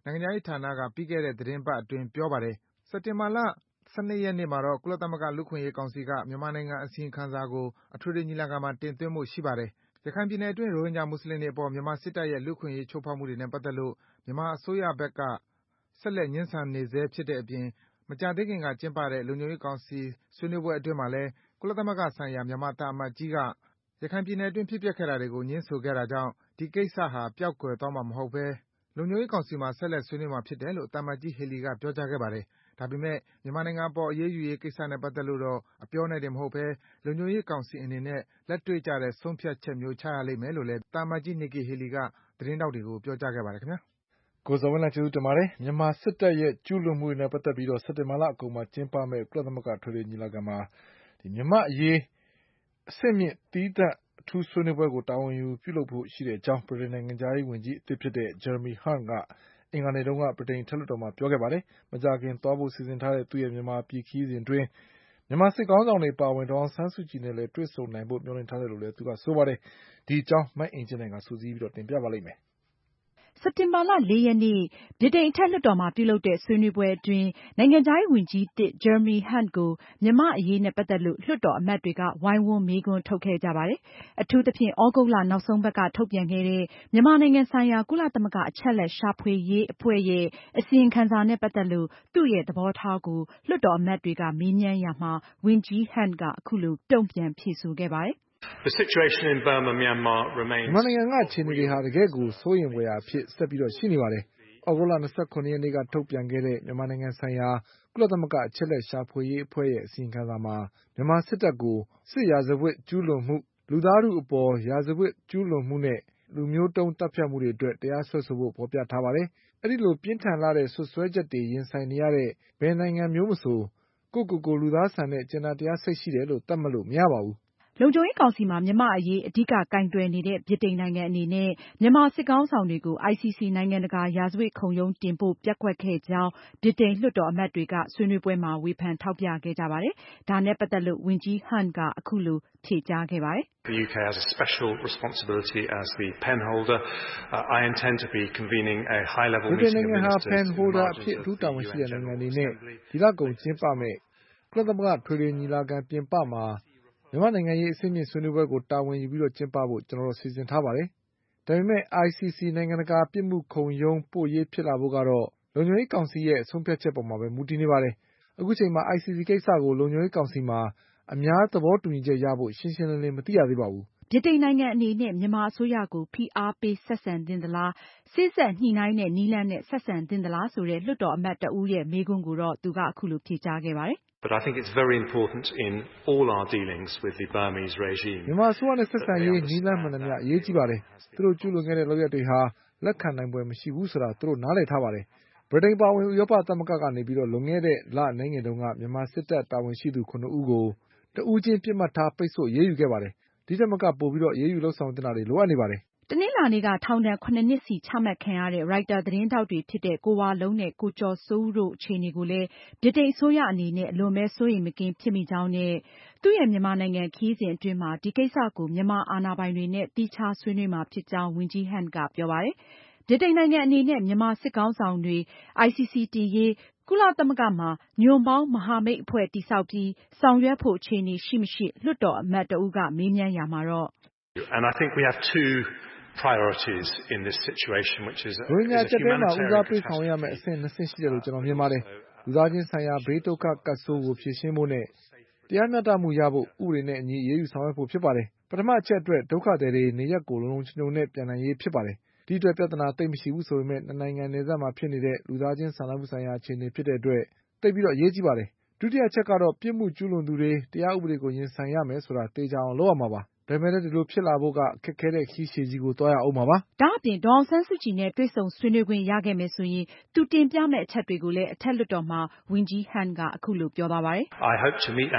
နိုင်ငံခြားရေးဌာနကပြီးခဲ့တဲ့သီတင်းပတ်အတွင်းပြောပါတယ်။ စက်တင်ဘာလ ၁၂ ရက်နေ့မှာတော့ ကုလသမဂ္ဂလူ့အခွင့်အရေးကောင်စီက မြန်မာနိုင်ငံအစီရင်ခံစာကို အထွေထွေညီလာခံမှာ တင်သွင်းဖို့ ရှိပါတယ်။ ရခိုင်ပြည်နယ်အတွင်း ရိုဟင်ဂျာမွတ်ဆလင်တွေအပေါ် မြန်မာစစ်တပ်ရဲ့ လူ့အခွင့်အရေးချိုးဖောက်မှုတွေနဲ့ပတ်သက်လို့ မြန်မာအစိုးရဘက်က ဆက်လက် ငြင်းဆန်နေဆဲဖြစ်တဲ့အပြင် မကြာသေးခင်ကကျင်းပတဲ့ လုံခြုံရေးကောင်စီဆွေးနွေးပွဲအတွင်းမှာလည်း ကုလသမဂ္ဂဆိုင်ရာ မြန်မာသံအမတ်ကြီးက ရခိုင်ပြည်နယ်အတွင်းဖြစ်ပျက်ခဲ့တာတွေကို ငြင်းဆိုခဲ့တာကြောင့် ဒီကိစ္စဟာ ပျောက်ကွယ်သွားမှာမဟုတ်ဘဲ လုံခြုံရေးကောင်စီမှာ ဆက်လက်ဆွေးနွေးမှာဖြစ်တယ်လို့ သံအမတ်ကြီး Haley က ပြောကြားခဲ့ပါတယ်။ ဒါပေမယ့် မြန်မာနိုင်ငံအပေါ် အရေးယူရေးကိစ္စနဲ့ပတ်သက်လို့တော့ အပြောနဲ့တင်မဟုတ်ဘဲ လုံခြုံရေးကောင်စီအနေနဲ့ လက်တွေ့ကျတဲ့ ဆုံးဖြတ်ချက်မျိုး ချရလိမ့်မယ်လို့လည်း သံအမတ်ကြီး Nikki Haley က သတင်းထောက်တွေကို ပြောကြားခဲ့ပါတယ်ခင်ဗျာ။ကိုဇော်ဝင်းလှိုင်ကျေးဇူးတင်ပါတယ်။ မြန်မာစစ်တပ်ရဲ့ကျူးလွန်မှုတွေနဲ့ပတ်သက်ပြီး စက်တင်ဘာလအကုန်မှာကျင်းပမယ့် ကုလသမဂ္ဂအထွေထွေညီလာခံမှာ မြန်မာ့အရေးအဆင့်မြင့်သီးသန့်အထူးဆွေးနွေးပွဲကို တာဝန်ယူပြုလုပ်ဖို့ရှိကြောင်း ဗြိတိန်နိုင်ငံခြားရေးဝန်ကြီးအသစ်ဖြစ်တဲ့ Jeremy Hunt က အင်္ဂါနေ့တုန်းက ဗြိတိန်အထက်လွှတ်တော်မှာပြောခဲ့ပါတယ်။ မကြာခင်သွားဖို့စီစဉ်ထားတဲ့ သူ့ရဲ့မြန်မာပြည်ခရီးစဉ်အတွင်း မြန်မာစစ်ခေါင်းဆောင်တွေအပါအဝင် ဒေါ်အောင်ဆန်းစုကြည်နဲ့လည်း တွေ့ဆုံနိုင်ဖို့မျှော်လင့်ထားတယ်လို့လည်း သူကဆိုပါတယ်။ ဒီအကြောင်း မအင်ကြင်းနိုင်က စုစည်းတင်ပြပါလိမ့်မယ်။စက်တင်ဘာလ ၄ ရက်နေ့ ဗြိတိန်အထက်လွှတ်တော်မှာပြုလုပ်တဲ့ဆွေးနွေးပွဲအတွင်း နိုင်ငံခြားရေးဝန်ကြီးသစ် Jeremy Hunt ကို မြန်မာ့အရေးနဲ့ပတ်သက်လို့ လွှတ်တော်အမတ်တွေက ဝိုင်းဝန်းမေးခွန်းထုတ်ခဲ့ကြပါတယ်။ အထူးသဖြင့် သြဂုတ်လနောက်ဆုံးပတ်က ထုတ်ပြန်ခဲ့တဲ့ မြန်မာနိုင်ငံဆိုင်ရာ ကုလသမဂ္ဂအချက်အလက်ရှာဖွေရေးအဖွဲ့ရဲ့ အစီရင်ခံစာနဲ့ပတ်သက်လို့ သူ့ရဲ့သဘောထားကို လွှတ်တော်အမတ်တွေက မေးမြန်းရာမှာ ဝန်ကြီး Hunt က အခုလို တုန့်ပြန်ဖြေဆိုခဲ့ပါတယ်။ “မြန်မာနိုင်ငံကအခြေအနေတွေဟာ တကယ့်ကို စိုးရိမ်ဖွယ်ရာအဖြစ်ဆက်ပြီးရှိနေပါတယ်။ သြဂုတ်လ ၂၇ ရက်နေ့က ထုတ်ပြန်ခဲ့တဲ့ မြန်မာနိုင်ငံဆိုင်ရာ ကုလသမဂ္ဂအချက်အလက်ရှာဖွေရေးအဖွဲ့ရဲ့အစီရင်ခံစာမှာ မြန်မာစစ်တပ်ကို စစ်ရာဇဝတ်ကျူးလွန်မှု၊ လူသားထုအပေါ် ရာဇဝတ်ကျူးလွန်မှုနဲ့ လူမျိုးတုန်းသတ်ဖြတ်မှုတွေအတွက် တရားစွဲဆိုဖို့ ဖေါ်ပြထားပါတယ်။ အဲဒီလိုပြင်းထန်လှတဲ့ စွပ်စွဲချက်တွေရင်ဆိုင်နေရတဲ့ ဘယ်နိုင်ငံမျိုးမဆို ကိုယ့်ကိုယ်ကို လူသားဆန်တဲ့ ကြင်နာတရားစိတ်ရှိတယ်လို့ သတ်မှတ်လို့မရပါဘူး။” လုံခြုံရေးကောင်စီမှာ မြန်မာ့အရေးအဓိကကိုင်တွယ်နေတဲ့ ဗြိတိန်နိုင်ငံအနေနဲ့ မြန်မာစစ်ခေါင်းဆောင်တွေကို အိုင်စီစီ နိုင်ငံတကာရာဇဝတ်ခုံရုံးတင်ဖို့ ပျက်ကွက်ခဲ့ကြောင်း ဗြိတိန်လွှတ်တော်အမတ်တွေက ဆွေးနွေးပွဲမှာ ဝေဖန်ထောက်ပြခဲ့ကြပါတယ်။ ဒါနဲ့ပတ်သက်လို့ ဝန်ကြီး Hunt က အခုလို ဖြေကြားခဲ့ပါတယ်။ “ဗြိတိန်နိုင်ငံဟာ Penholder အဖြစ် အထူးတာဝန်ရှိတဲ့နိုင်ငံအနေနဲ့ ဒီလကုန်ကျင်းပမယ့် ကုလသမဂ္ဂအထွေထွေညီလာခံပြင်ပမှာ မြန်မာ့နိုင်ငံရေးအဆင့်မြင့်ဆွေးနွေးပွဲကို တာဝန်ယူပြီးကျင်းပဖို့ ကျနော်တို့ စီစဉ်ထားပါတယ်။ ဒါပေမယ့် အိုင်စီစီ နိုင်ငံတကာပြစ်မှုခုံရုံးပို့ရေးဖြစ်လာဖို့ကတော့ လုံခြုံရေးကောင်စီရဲ့ ဆုံးဖြတ်ချက်ပေါ်မှာပဲ မူတည်နေပါတယ်။ အခုချိန်မှာ အိုင်စီစီကိစ္စကို လုံခြုံရေးကောင်စီမှာ အများသဘောတူညီချက်ရဖို့ ရှင်းရှင်းလင်းလင်းမသိရသေးပါဘူး။” ဗြိတိန်နိုင်ငံအနေနဲ့ မြန်မာအစိုးရကို ဖိအားပေးဆက်ဆံသင့်သလား၊ စေ့စပ်ညှိနှိုင်းတဲ့နည်းလမ်းနဲ့ ဆက်ဆံသင့်သလားဆိုတဲ့ လွှတ်တော်အမတ်တဦးရဲ့မေးခွန်းကိုတော့ သူက အခုလို ဖြေကြားခဲ့ပါတယ်။ “ မြန်မာအစိုးရနဲ့ ဆက်ဆံရေး နည်းလမ်းမှန်သမျှ အရေးကြီးပါတယ်။ သူတို့ကျူးလွန်ခဲ့တဲ့ လုပ်ရပ်တွေဟာ လက်ခံနိုင်ဖွယ်မရှိဘူးဆိုတာ သူတို့နားလည်ထားပါတယ်။ ဗြိတိန်အပါအဝင် ဥရောပသမဂ္ဂကနေ လွန်ခဲ့တဲ့ လအနည်းငယ်တုန်းက မြန်မာစစ်တပ်တာဝန်ရှိသူ ၇ ဦးကို တဦးချင်းပစ်မှတ်ထား ပိတ်ဆို့အရေးယူခဲ့ပါတယ်။ ဒီထက်မက ပိုပြီး အရေးယူလုပ်ဆောင်သင့်တာတွေ လိုအပ်နေပါတယ်။” တနင်္လာနေ့က ထောင်ဒဏ် ၇ နှစ်စီချမှတ်ခံရတဲ့ ရိုက်တာသတင်းထောက်တွေဖြစ်တဲ့ ကိုဝလုံးနဲ့ ကိုကျော်စိုးဦးတို့အခြေအနေကိုလည်း ဗြိတိန်အစိုးရအနေနဲ့ အလွန်ပဲ စိုးရိမ်မကင်းဖြစ်မိကြောင်းနဲ့ သူရဲ့မြန်မာနိုင်ငံခရီးစဉ်အတွင်းမှာ ဒီကိစ္စကို မြန်မာအာဏာပိုင်တွေနဲ့ သီးခြားဆွေးနွေးမှာဖြစ်ကြောင်း ဝန်ကြီး Hunt ကပြောပါတယ်။ ဗြိတိန်နိုင်ငံအနေနဲ့ မြန်မာစစ်ခေါင်းဆောင်တွေ အိုင်စီစီတင်ရေး ကုလသမဂ္ဂမှာ ညွန့်ပေါင်းမဟာမိတ်အဖွဲ့တည်ဆောက်ပြီး ဆောင်ရွက်ဖို့ အခြေအနေရှိမရှိ လွှတ်တော်အမတ်တဦးက မေးမြန်းရာမှာတော့ “ရိုဟင်ဂျာအကျပ်အတည်းမှာ ဦးစားပေးဆောင်ရွက်ရမယ့် အဆင့်နှစ်ဆင့်ရှိတယ်လို့ ကျနော်မြင်ပါတယ်။ လူသားချင်းဆိုင်ရာဘေးဒုက္ခကပ်ဆိုးကို ဖြေရှင်းဖို့နဲ့ တရားမျှတမှုရဖို့ ဥပဒေနဲ့အညီ အရေးယူဆောင်ရွက်ဖို့ဖြစ်ပါတယ်။ ပထမအချက်အတွက် ဒုက္ခသည်တွေ နေရပ်ကို လုံလုံခြုံခြုံနဲ့ ပြန်နိုင်ရေးဖြစ်ပါတယ်။ ဒီအတွက် ပြဿနာသိပ်မရှိဘူးဆိုပေမယ့် နှစ်နိုင်ငံနယ်စပ်မှာဖြစ်နေတဲ့ လူသားချင်းစာနာမှုဆိုင်ရာအခြေအနေဖြစ်တဲ့အတွက် သိပ်ပြီးအရေးကြီးပါတယ်။ ဒုတိယအချက်ကတော့ ပြစ်မှုကျူးလွန်သူတွေ တရားဥပဒေကို ရင်ဆိုင်ရမယ်ဆိုတာ သေချာအောင်လုပ်ရမှာပါ။ ဒါပေမယ့်လည်း ဒီလိုဖြစ်လာဖို့က ခက်ခဲတဲ့ခရီးရှည်ကြီးကို သွားရဦးမှာပါ။” ဒါအပြင် ဒေါ်အောင်ဆန်းစုကြည်နဲ့ တွေ့ဆုံဆွေးနွေးခွင့်ရခဲ့မယ်ဆိုရင် သူတင်ပြမယ့်အချက်တွေကိုလည်း အထက်လွှတ်တော်မှာ ဝန်ကြီး Hunt က အခုလို ပြောသွားပါတယ်။ “ဒေါ်အောင်ဆန်းစုကြည်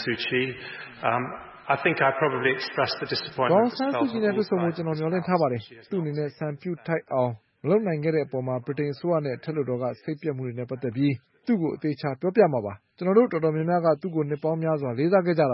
နဲ့ တွေ့ဆုံဖို့ ကျနော်မျှော်လင့်ထားပါတယ်။ သူ့အနေနဲ့ စံပြုထိုက်အောင်မလုပ်နိုင်ခဲ့တဲ့အပေါ်မှာ ဗြိတိန်အစိုးရနဲ့ အထက်လွှတ်တော်က စိတ်ပျက်မှုတွေနဲ့ ပတ်သက်ပြီး သူ့ကို အသေအချာပြောပြမှာပါ။ ကျနော်တို့ တော်တော်များများက သူ့ကို နှစ်ပေါင်းများစွာလေးစားခဲ့ကြတာပါ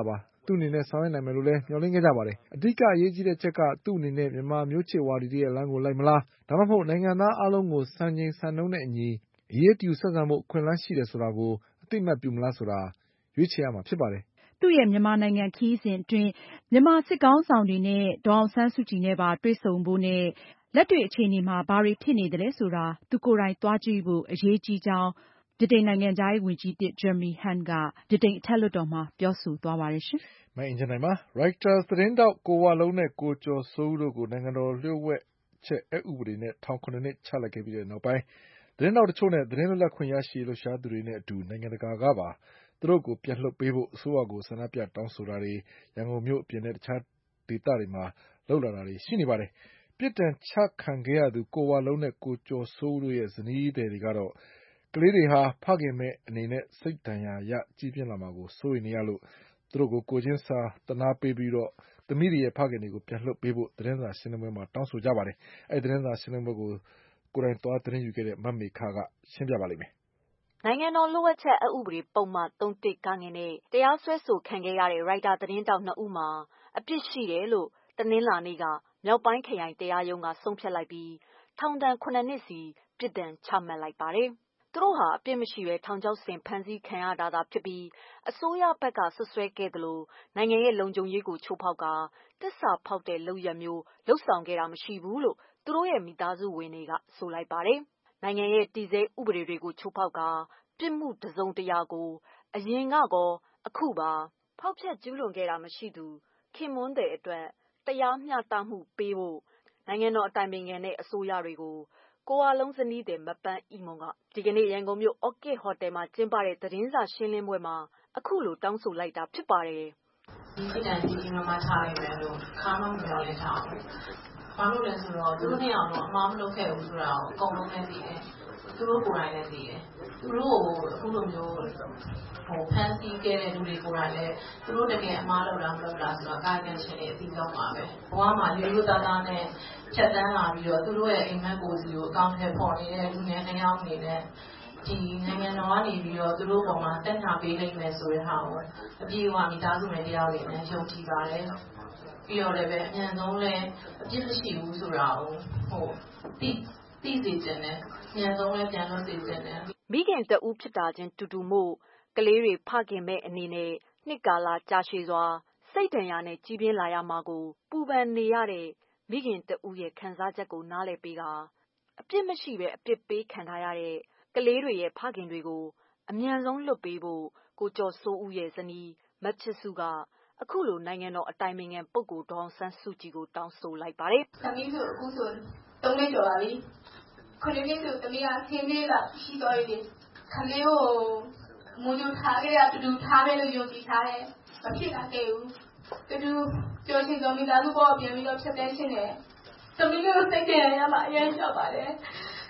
သူ့အနေနဲ့ဆောင်ရွက်နိုင်မယ်လို့လည်းမျှော်လင့်ခဲ့ကြပါတယ်။အဓိကအရေးကြီးတဲ့အချက်ကသူ့အနေနဲ့မြန်မာမျိုးချစ်ဝါဒီတွေရဲ့လမ်းကိုလိုက်မလားဒါမှမဟုတ်နိုင်ငံသားအားလုံးကိုစံချိန်စံနှုန်းနဲ့အညီအရေးတူဆက်ဆံဖို့အခွင့်အလမ်းရှိတယ်ဆိုတာကိုအသိအမှတ်ပြုမလားဆိုတာရွေးချယ်ရမှာဖြစ်ပါတယ်။သူ့ရဲ့မြန်မာနိုင်ငံခရီးစဉ်အတွင်းမြန်မာစစ်ခေါင်းဆောင်တွေနဲ့ဒေါ်အောင်ဆန်းစုကြည်နဲ့ပါတွေ့ဆုံဖို့နဲ့လက်တွေ့အခြေအနေမှာဘာတွေဖြစ်နေသလဲဆိုတာသူကိုယ်တိုင်သွားကြည့်ဖို့အရေးကြီးကြောင်းဗြိတိန်နိုင်ငံခြားရေးဝန်ကြီးသစ် Jeremy Hunt ကဗြိတိန်အထက်လွှတ်တော်မှာပြောဆိုသွားပါတယ်ရှင်။မအင်ဂျင်နိုင်ပါ Reuters သတင်းထောက်ကိုဝလုံးနဲ့ကိုကျော်စိုးဦးတို့ကိုနိုင်ငံတော်လျှို့ဝှက်ချက်အက်ဥပဒေနဲ့ထောင်ခုနှစ်ချလိုက်ခဲ့ပြီးတဲ့နောက်ပိုင်းသတင်းထောက်တချို့နဲ့သတင်းလွတ်လပ်ခွင့်ရရှိလှုပ်ရှားသူတွေနဲ့အတူနိုင်ငံတကာကပါသူတို့ကိုပြန်လွှတ်ပေးဖို့အစိုးရကိုဆန္ဒပြတောင်းဆိုတာတွေရန်ကုန်မြို့အပြင်နဲ့တခြားဒေသတွေမှာလုပ်လာတာတွေရှိနေပါတယ်။ပြစ်ဒဏ်ချခံခဲ့ရသူကိုဝလုံးနဲ့ကိုကျော်စိုးဦးတို့ရဲ့ဇနီးသည်တွေကတော့ကလေးတွေဟာဖခင်မဲ့အနေနဲ့စိတ်ဒဏ်ရာရကြီးပြင်းလာမှာကိုစိုးရိမ်နေရလို့သူတို့ကိုကိုချင်းစာတနာပေးပြီးတော့သမီးတွေရဲ့ဖခင်တွေကိုပြန်လွှတ်ပေးဖို့သတင်းစာရှင်းလင်းပွဲမှာတောင်းဆိုကြပါတယ်။အဲဒီသတင်းစာရှင်းလင်းပွဲကိုကိုယ်တိုင်သွားသတင်းယူခဲ့တဲ့မမေခကရှင်းပြပါလိမ့်မယ်။နိုင်ငံတော်လျှို့ဝှက်ချက်အက်ဥပဒေပုံမှန်သုံး ကငင်နဲ့တရားစွဲဆိုခံခဲ့ရတဲ့ရိုက်တာသတင်းတောက်နှစ်ဦးမှာအပြစ်ရှိတယ်လို့တနင်္လာနေ့ကမြောက်ပိုင်းခရိုင်တရားရုံးကဆုံးဖြတ်လိုက်ပြီးထောင်ဒဏ်ခုနှစ်စီပြစ်ဒဏ်ချမှတ်လိုက်ပါတယ်။သူတို့ဟာအပြစ်မရှိဘဲထောင်ချောက်ဆင်ဖမ်းဆီးခံရတာသာဖြစ်ပြီးအစိုးရဘက်ကဆွဆွဲခဲ့သလိုနိုင်ငံရဲ့လုံခြုံရေးကိုချိုးဖောက်ကာတစ္ဆာဖောက်တဲ့လုပ်ရမျိုးလှုပ်ဆောင်ခဲ့တာမရှိဘူးလို့သူတို့ရဲ့မိသားစုဝင်တွေကဆိုလိုက်ပါတယ်။နိုင်ငံရဲ့တည်ဆဲဥပဒေတွေကိုချိုးဖောက်ကာပြစ်မှုတစုံတရာကိုအရင်ကကောအခုပါဖောက်ဖျက်ကျူးလွန်ခဲ့တာမရှိသူခင်မွန်းတဲ့အတွက်တရားမျှတမှုပေးဖို့နိုင်ငံတော်အတိုင်ပင်ခံနဲ့အစိုးရတွေကိုကိုဝလုံးဇနီးတဲ့မပန်းအီမွန်ကဒီကနေ့ရန်ကုန်မြို့ Orchid Hotel မှာကျင်းပတဲ့သတင်းစာရှင်းလင်းပွဲမှာအခုလိုတောင်းဆိုလိုက်တာဖြစ်ပါတယ်။ဒီပြည်တိုင်းကြီးမှာထားရမယ်လို့ခါမှမပြောလဲထားဘူး။ဘာလို့လဲဆိုတော့သူတို့နှစ်ယောက်တော့အမှားမလုပ်ခဲ့ဘူးဆိုတာကိုအကုန်လုံးလည်းသိတယ်။သူတို့ကိုယ်တိုင်လည်းသိတယ်။သူတို့ကိုအခုလိုမျိုးဟိုဖန်ဆီးခဲ့တဲ့လူတွေကိုယ်တိုင်လည်းသူတို့တကယ်အမှားလုပ်တာမလုပ်တာဆိုတော့ကာယကံရှင်တွေအသိဆုံးပါပဲ။ဘဝမှာရိုးရိုးသားသားနဲ့ဖြတ်တန်းလာပြီးတော့သူတို့ရဲ့အိမ်မက်ကိုစီကိုအကောင့်ထဲပေါ်နေတဲ့လူငယ်နှစ်ယောက်အနေနဲ့ဒီနိုင်ငံတော်ကနေပြီးတော့သူတို့ပေါ်မှာတက်ညာပေးနိုင်မယ်ဆိုတဲ့ဟာကိုအပြည့်အဝမိသားစုတွေတယောက်တွေနဲ့ယုံကြည်ပါတယ်ပြီးတော့လည်းပဲအမြန်ဆုံးလည်းအပြစ်မရှိဘူးဆိုတာကိုဟိုသိသိစေချင်တယ်အမြန်ဆုံးလည်းပြန်လို့သိစေချင်တယ်မိခင်တဦးဖြစ်တာချင်းတူတူမို့ကလေးတွေဖခင်မဲ့အနေနဲ့နှစ်ကာလကြာရှည်စွာစိတ်ဒဏ်ရာနဲ့ကြီးပြင်းလာရမှာကိုပူပန်နေရတဲ့မိခင်တဦးရဲ့ခံစားချက်ကိုနားလည်ပေးကအပြစ်မရှိဘဲအပြစ်ပေးခံထားရတဲ့ကလေးတွေရဲ့ဖခင်တွေကိုအမြန်ဆုံးလွတ်ပေးဖို့ကိုကျော်စိုးဦးရဲ့ဇနီးမချစ်စုကအခုလိုနိုင်ငံတော်အတိုင်ပင်ခံပုဂ္ဂိုလ်ဒေါအောင်ဆန်းစုကြည်ကိုတောင်းဆိုလိုက်ပါတယ်။သမီးဆိုအခုဆိုသုံးနှစ်ကျော်ပါပြီ။ခုနှစ်နှစ်ဆိုသမီးကခင်းလေးကရှိတော်ရည်ခလေးကိုမူညွထားခဲ့တာတူတူထားမယ်လို့ယုံကြည်ထားတယ်။မဖြစ်တာခဲ့ဘူး။တူတူကြော်ချင်ကြော်မိသားစုပေါ်ပြန်ပြီးတော့ဖြတ်တဲ့ချင်းတယ်။သမီးတို့စိတ်ကြရရမှာအရင်ကြောက်ပါတယ်။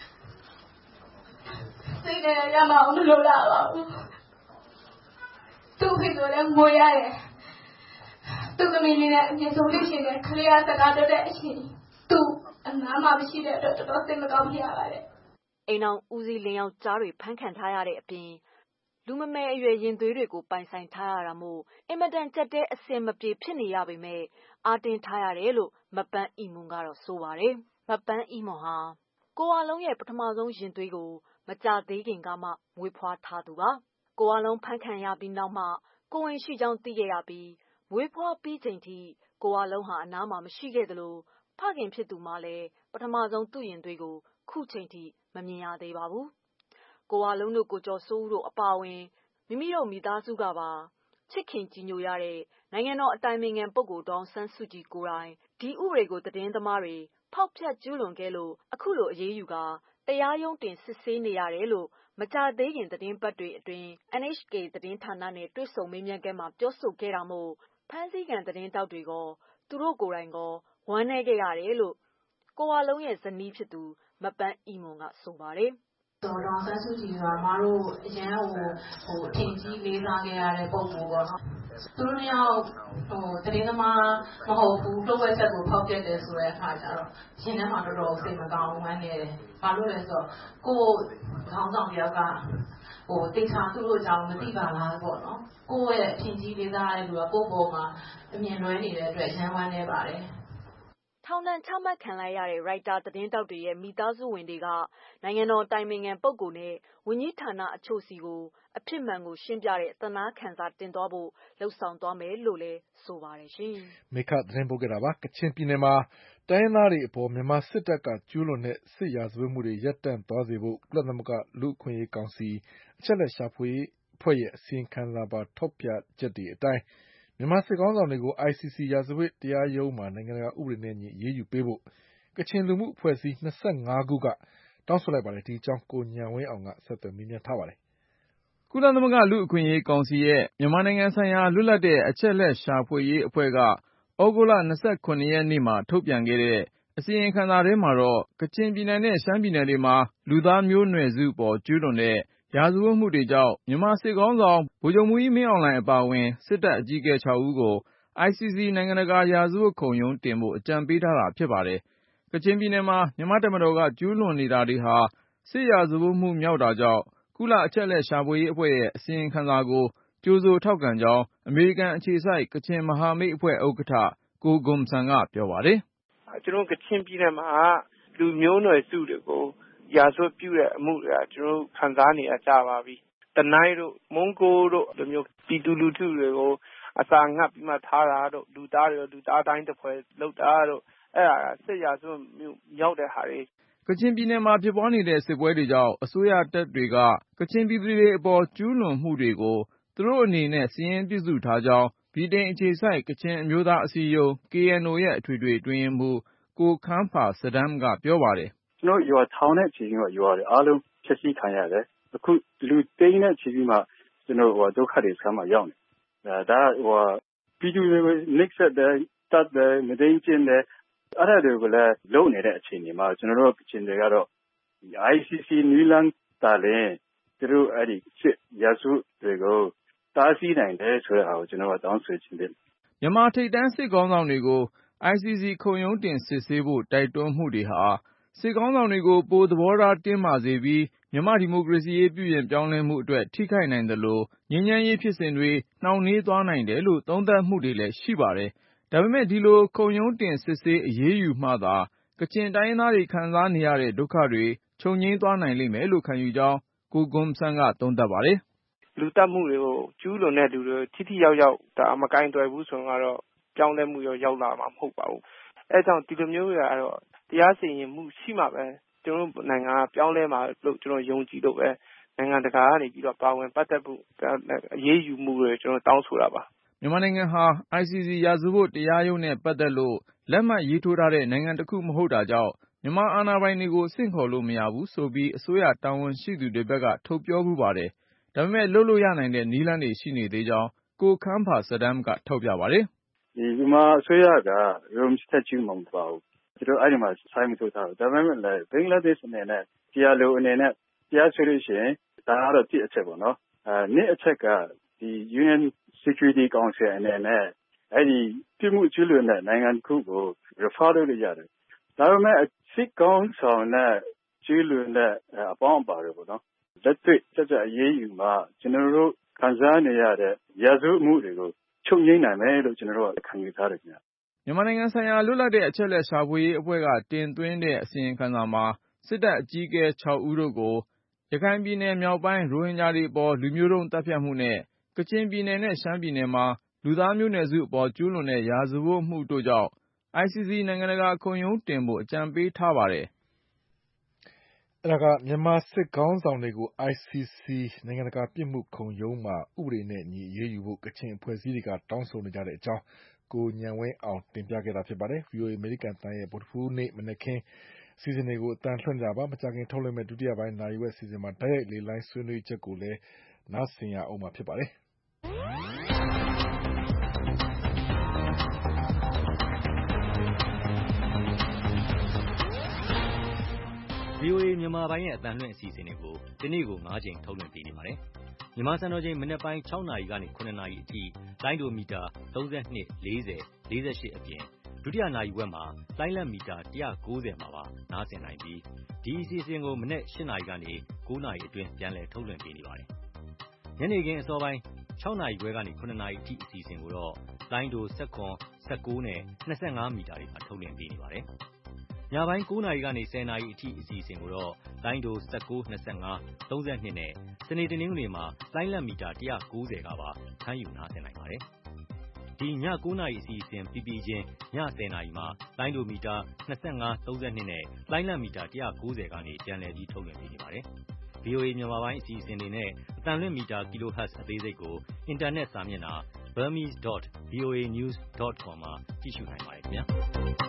စိတ်ကြရရမှာမလို့လာပါဘူး။သူ့ဖေဆိုလည်းငိုရတယ်။သူ့သမီးလေးနဲ့အမြင်ဆုံးလို့ရှိရင်ခလေးကစကားတော့တဲ့အချိန်သူ့အနားမှာမရှိတဲ့အတွက်တော်တော်စိတ်မကောင်းဖြစ်ရပါတယ်။အိမ်အောင်ဦးစီးလင်းယောက်ကြားတွေဖမ်းခံထားရတဲ့အပြင်လူမမယ်အရွယ်ရင်သွေးတွေကိုပိုင်ဆိုင်ထားရတာမို့အင်မတန်ကြက်တဲ့အစင်မပြေဖြစ်နေရပေမဲ့အာတင်ထားရတယ်လို့မပန်းအီမွန်ကတော့ဆိုပါတယ်။မပန်းအီမွန်ဟာကိုဝလုံးရဲ့ပထမဆုံးရင်သွေးကိုမကြသေးခင်ကမှမွေးဖွားထားသူပါ။ကိုဝလုံးဖမ်းခံရပြီးနောက်မှကိုဝင်ရှိကြောင်းသိခဲ့ရပြီးမွေးဖွားပြီးချိန်ထိကိုဝလုံးဟာအနားမှာမရှိခဲ့သလိုဖခင်ဖြစ်သူမှလည်းပထမဆုံးသူ့ရင်သွေးကိုခုချိန်ထိမမြင်ရသေးပါဘူး။ကိုဝလုံးတို့ကိုကျော်စိုးဦးတို့အပါအဝင်မိမိတို့မိသားစုကပါချစ်ခင်ကြည်ညိုရတဲ့နိုင်ငံတော်အတိုင်ပင်ခံပုဂ္ဂိုလ်ဒေါအောင်ဆန်းစုကြည်ကိုယ်တိုင်ဒီဥပဒေကိုသတင်းသမားတွေဖောက်ဖျက်ကျူးလွန်ခဲ့လို့အခုလိုအရေးယူကာတရားရုံးတင်စစ်ဆေးနေရတယ်လို့မကြသေးခင်သတင်းပတ်တွေအတွင်း N H K သတင်းဌာနနဲ့တွေ့ဆုံမေးမြန်းခန်းမှာပြောဆိုခဲ့တာမို့ဖမ်းဆီးခံသတင်းတောက်တွေကသူတို့ကိုယ်တိုင်ကဝမ်းနည်းခဲ့ရတယ်လို့ကိုဝလုံးရဲ့ဇနီးဖြစ်သူမပန်းအီမွန်ကဆိုပါတယ်ဒေါ်အောင်ဆန်းစုကြည်ဆိုတာအမတို့အရန်ဟိုဟိုအထင်ကြီးလေးစားခဲ့ရတဲ့ပုံစံပေါ့နော်သူတို့မျိုးဟိုတရင်သမားမဟုတ်ဘူးလှုပ်ဝက်ချက်ကိုဖောက်ပြတယ်ဆိုတဲ့အခါကျတော့ရှင်ထဲမှာတော်တော်စိတ်မကောင်းဝမ်းနေတယ်ဘာလို့လဲဆိုတော့ကိုခေါင်းဆောင်တယောက်ကဟိုတိတ်ချသူ့တို့အကြောင်းမသိပါလားပေါ့နော်ကိုရဲ့အထင်ကြီးလေးစားတဲ့လူကကိုပေါ်မှာအမြင်လွဲနေတဲ့အတွက်ရမ်းဝမ်းနေပါတယ်ထောင်ဒဏ်ချမှတ်ခံလိုက်ရတဲ့ရိုက်တာသတင်းတောက်တွေရဲ့မိသားစုဝင်တွေကနိုင်ငံတော်တိုင်ပင်ခံပုဂ္ဂိုလ်နဲ့ဝန်ကြီးဌာနအချို့စီကိုအဖြစ်မှန်ကိုရှင်းပြတဲ့သနာခံစာတင်သွားဖို့လှုံ့ဆော်သွားမယ်လို့လည်းဆိုပါတယ်ရှင်။မေခသတင်းပို့ခဲ့တာပါ။ကချင်ပြည်နယ်မှာတိုင်းရင်းသားတွေအပေါ်မြန်မာစစ်တပ်ကကျူးလွန်တဲ့စစ်ရာဇဝတ်မှုတွေရပ်တန့်သွားစေဖို့ကုလသမဂ္ဂလူ့အခွင့်အရေးကောင်စီအချက်လက်ရှာဖွေအဖွဲ့ရဲ့အစီရင်ခံစာပါထောက်ပြချက်တွေအတိုင်းမြန်မာစစ်ကောင်းဆောင်တွေကို I C C ရာဇဝတ်တရားရုံးမှာနိုင်ငံတကာဥပဒေနဲ့အညီအရေးယူပေးဖို့ကချင်လူမှုအဖွဲ့အစည်း၂၅ခုကတောင်းဆိုလိုက်ပါတယ်။ဒီအကြောင်းကိုဉာဏ်ဝင်းအောင်ကဆက်သွယ်မေးမြန်းထားပါတယ်။ကုလသမဂ္ဂလူ့အခွင့်အရေးကောင်စီရဲ့မြန်မာနိုင်ငံဆိုင်ရာလွတ်လပ်တဲ့အချက်လက်ရှာဖွေရေးအဖွဲ့ကဩဂုတ်လ၂၇ရက်နေ့မှာထုတ်ပြန်ခဲ့တဲ့အစီရင်ခံစာထဲမှာတော့ကချင်ပြည်နယ်နဲ့ရှမ်းပြည်နယ်တွေမှာလူသားမျိုးနွယ်စုပေါ်ကျူးလွန်တဲ့ရာဇဝတ်မှုတွေကြောင့်မြန်မာစစ်ခေါင်းဆောင်ဗိုလ်ချုပ်မှူးကြီးမင်းအောင်လှိုင်အပါအဝင်စစ်တပ်အကြီးအကဲ၆ဦးကို I C C နိုင်ငံတကာရာဇဝတ်ခုံရုံးတင်ဖို့အကြံပေးထားတာဖြစ်ပါတယ်။ကချင်ပြည်နယ်မှာမြန်မာတပ်မတော်ကကျူးလွန်နေတာတွေဟာစစ်ရာဇဝတ်မှုမြောက်တာကြောင့်ကုလအချက်လက်ရှာဖွေရေးအဖွဲ့ရဲ့အစီရင်ခံစာကိုကြိုဆိုထောက်ခံကြောင်းအမေရိကန်အခြေစိုက်ကချင်မဟာမိတ်အဖွဲ့ဥက္ကဋ္ဌကိုဂွမ်ဆန်ကပြောပါတယ်။ကျွန်တော်ကချင်ပြည်နယ်မှာလူမျိုးနွယ်စုတွေကိုရာဇဝတ်ပြုတဲ့အမှုတွေကကျွန်တော်ခံစားနေရကြပါပြီ။တနိုင်းတို့မုန်းကိုတို့လိုမျိုးပြည်သူလူထုတွေကိုအစာငတ်ပြီးမှထားတာတို့လူသားတွေလူသားတိုင်းတစ်ဖွဲ့လောက်တာတို့အဲ့ဒါစစ်ရာဇဝတ်မျိုးရောက်တဲ့ဟာတွေကချင်ပြည်နယ်မှာဖြစ်ပွားနေတဲ့စစ်ပွဲတွေကြောင့်အစိုးရတပ်တွေကကချင်ပြည်သူတွေအပေါ်ကျူးလွန်မှုတွေကိုသူတို့အနေနဲ့စီရင်ပြုစုထားကြောင်းဗြိတိန်အခြေစိုက်ကချင်အမျိုးသားအစည်းအရုံး K N O ရဲ့အထွေထွေအတွင်းရေးမှူးကိုခမ်းဖာစဒမ်ကပြောပါတယ်။ကျွန်တော်ရွာထောင်နဲ့ချီပြီးတော့ရွာတွေအားလုံးဖျက်ဆီးခံရတယ်။အခုလူသိန်းနဲ့ချီပြီးမှကျွန်တော်ဟိုဒုက္ခတွေဆမ်းမှရောက်နေ။ဒါဟိုပြည်သူတွေနှိပ်စက်တဲ့တတ်တဲ့မဒိန်ကျင်တဲ့အဲ့ဒါတွေကိုလည်းလုံနေတဲ့အခြေအနေမှာကျွန်တော်တို့ကချင်တွေကတော့ I C C နည်းလမ်းတာလည်းသူတို့အဲ့ဒီစစ်ရာဇဝတ်တွေကိုတားဆီးနိုင်တယ်ဆိုတဲ့အားကိုကျွန်တော်ကတောင်းဆိုချင်တယ်။မြန်မာထိပ်တန်းစစ်ကောင်းဆောင်တွေကို I C C ခုံရုံးတင်စစ်ဆေးဖို့တိုက်တွန်းမှုတွေဟာစစ်ကောင်းဆောင်တွေကိုပိုသဘောထားတင်းမာစေပြီးမြန်မာဒီမိုကရေစီရေးပြုပြင်ပြောင်းလဲမှုအတွက်ထိခိုက်နိုင်တယ်လို့ငြိမ်းချမ်းရေးဖြစ်စဉ်တွေနှောင့်နှေးသွားနိုင်တယ်လို့သုံးသပ်မှုတွေလည်းရှိပါတယ်။ဒါပေမဲ့ဒီလိုခုံရုံးတင်စစ်ဆေးအရေးယူမှသာကချင်တိုင်းရင်းသားတွေခံစားနေရတဲ့ဒုက္ခတွေချုပ်ငြိမ်းသွားနိုင်လိမ့်မယ်လို့ခံယူကြောင်းကိုဂွမ်ဆန်ကသုံးသပ်ပါတယ်။လူတပ်မှုတွေကိုကျူးလွန်တဲ့လူတွေထိထိရောက်ရောက်ဒါမကင်တွယ်ဘူးဆိုတော့ပြောင်းလဲမှုရောရောက်လာမှာမဟုတ်ပါဘူး။အဲကြောင့်ဒီလိုမျိုးတွေကတော့တရားစီရင်မှုရှိမှပဲကျွန်တော်နိုင်ငံကပြောင်းလဲမှာလို့ကျွန်တော်ယုံကြည်လို့ပဲနိုင်ငံတကာကနေပြီးတော့ပါဝင်ပတ်သက်မှုအရေးယူမှုတွေကျွန်တော်တောင်းဆိုတာပါမြန်မာနိုင်ငံဟာ I C C ရာဇဝတ်တရားရုံးနဲ့ပတ်သက်လို့လက်မှတ်ရေးထိုးထားတဲ့နိုင်ငံတစ်ခုမဟုတ်တာကြောင့်မြန်မာအာဏာပိုင်တွေကိုဆင့်ခေါ်လို့မရဘူးဆိုပြီးအစိုးရတာဝန်ရှိသူတွေဘက်ကထုတ်ပြောမှုပါတယ်။ဒါပေမဲ့လုပ်လို့ရနိုင်တဲ့နည်းလမ်းတွေရှိနေသေးကြောင်းကိုခမ်းဖာစဒမ်ကထောက်ပြပါတယ်။ဒီမြန်မာအစိုးရက Rome Statute မှာမပါဘူး။သူတို့အဲ့ဒီမှာဆိုင်မထုတ်ထားဘူး။ဒါပေမဲ့လည်းဘင်္ဂလားဒေ့ရှ်အနေနဲ့တရားလိုအနေနဲ့တရားစွဲလို့ရှိရင်ဒါကတော့တစ်အချက်ပေါ့နော်။အဲနှစ်အချက်ကဒီ U N Security Council အနေနဲ့အဲ့ဒီပြည်မှုကျူးလွန်တဲ့နိုင်ငံတစ်ခုကို refer လုပ်လို့ရတယ်။ဒါပေမဲ့စစ်ကောင်ဆောင်နဲ့ကျူးလွန်တဲ့အပေါင်းအပါတွေပေါ့နော်။လက်တွေ့စစအရေးယူမှာကျွန်တော်တို့ခံစားနေရတဲ့ရာဇဝတ်မှုတွေကိုချုပ်ငြိမ်းနိုင်မယ်လို့ကျွန်တော်တို့ခံယူထားတယ်ခင်ဗျ။မြန်မာနိုင်ငံဆိုင်ရာလွတ်လပ်တဲ့အချက်လက်ရှာဖွေရေးအဖွဲ့ကတင်သွင်းတဲ့အစီရင်ခံစာမှာစစ်တပ်အကြီးအကဲ၆ဦးတို့ကိုရခိုင်ပြည်နယ်မြောက်ပိုင်းရိုဟင်ဂျာတွေအပေါ်လူမျိုးတုံးသတ်ဖြတ်မှုနဲ့ကချင်ပြည်နယ်နဲ့ရှမ်းပြည်နယ်မှာလူသားမျိုးနွယ်စုအပေါ်ကျူးလွန်တဲ့ရာဇဝတ်မှုတို့ကြောင့် I C C နိုင်ငံတကာခုံရုံးတင်ဖို့အကြံပေးထားပါတယ်။အဲဒါကမြန်မာစစ်ခေါင်းဆောင်တွေကို I C C နိုင်ငံတကာပြစ်မှုခုံရုံးမှာဥပဒေနဲ့အညီအရေးယူဖို့ကချင်အဖွဲ့အစည်းတွေကတောင်းဆိုနေကြတဲ့အကြောင်းကိုဉာဏ်ဝင်းအောင်တင်ပြခဲ့တာဖြစ်ပါတယ်။ V O A အမေရိကန်တန်ရဲ့ဗုဒ္ဓဟူးနေ့မနက်ခင်းအစီအစဉ်တွေကိုအတန်လွှင့်နေတာပါ။မကြာခင်ထုတ်လွှင့်မဲ့ဒုတိယပိုင်းနာရီဝက်အစီအစဉ်မှာတိုက်ရိုက်လေလိုင်းဆွေးနွေးချက်ကိုလည်းနားဆင်ရအောင်မှာဖြစ်ပါတယ်။ဗွီအိုအေ မြန်မာပိုင်းရဲ့အသံလွှင့်အစီအစဉ်တွေကိုဒီနေ့ကို၅ကြိမ်ထုတ်လွှင့်ပေးနေပါတယ်။မြန်မာစံတော်ချိန်မနက်ပိုင်း၆နာရီကနေ၇နာရီအထိလိုင်းဒိုမီတာသုံး၂၊၄၀၊၄၈အပြင်ဒုတိယနာရီဝက်မှာလိုင်းလတ်မီတာ၁၉၀မှာပါနားဆင်နိုင်ပြီးဒီအစီအစဉ်ကိုမနက်၈နာရီကနေ၉နာရီအတွင်းပြန်လည်ထုတ်လွှင့်ပေးနေပါတယ်။ညနေခင်းအစောပိုင်း၆နာရီခွဲကနေ၇နာရီအထိအစီအစဉ်ကိုတော့လိုင်းဒို၁၇၊၁၉နဲ့၂၅မီတာတွေမှာထုတ်လွှင့်ပေးနေပါတယ်။ညပိုင်း၉နာရီကနေ၁၀နာရီအထိအစီအစဉ်ကိုတော့လိုင်းဒို၁၉၊၂၅၊၃၂နဲ့စနေတနင်္ဂနွေမှာလိုင်းလတ်မီတာ၁၉၀ကပါဖမ်းယူနားဆင်နိုင်ပါတယ်။ဒီည၉နာရီအစီအစဉ်ပြီးပြီးချင်းည၁၀နာရီမှာလိုင်းဒိုမီတာ၂၅၊၃၂နဲ့လိုင်းလတ်မီတာ၁၉၀ကနေပြန်လည်ပြီးထုတ်လွှင့်ပေးနေပါတယ်။ ဗွီအိုအေမြန်မာပိုင်းအစီအစဉ်တွေနဲ့အသံလွှင့်မီတာ kilohertz အသေးစိတ်ကိုအင်တာနက်စာမျက်နှာ burmese dot voa news dot com မှာကြည့်ရှုနိုင်ပါတယ်ခင်ဗျာ။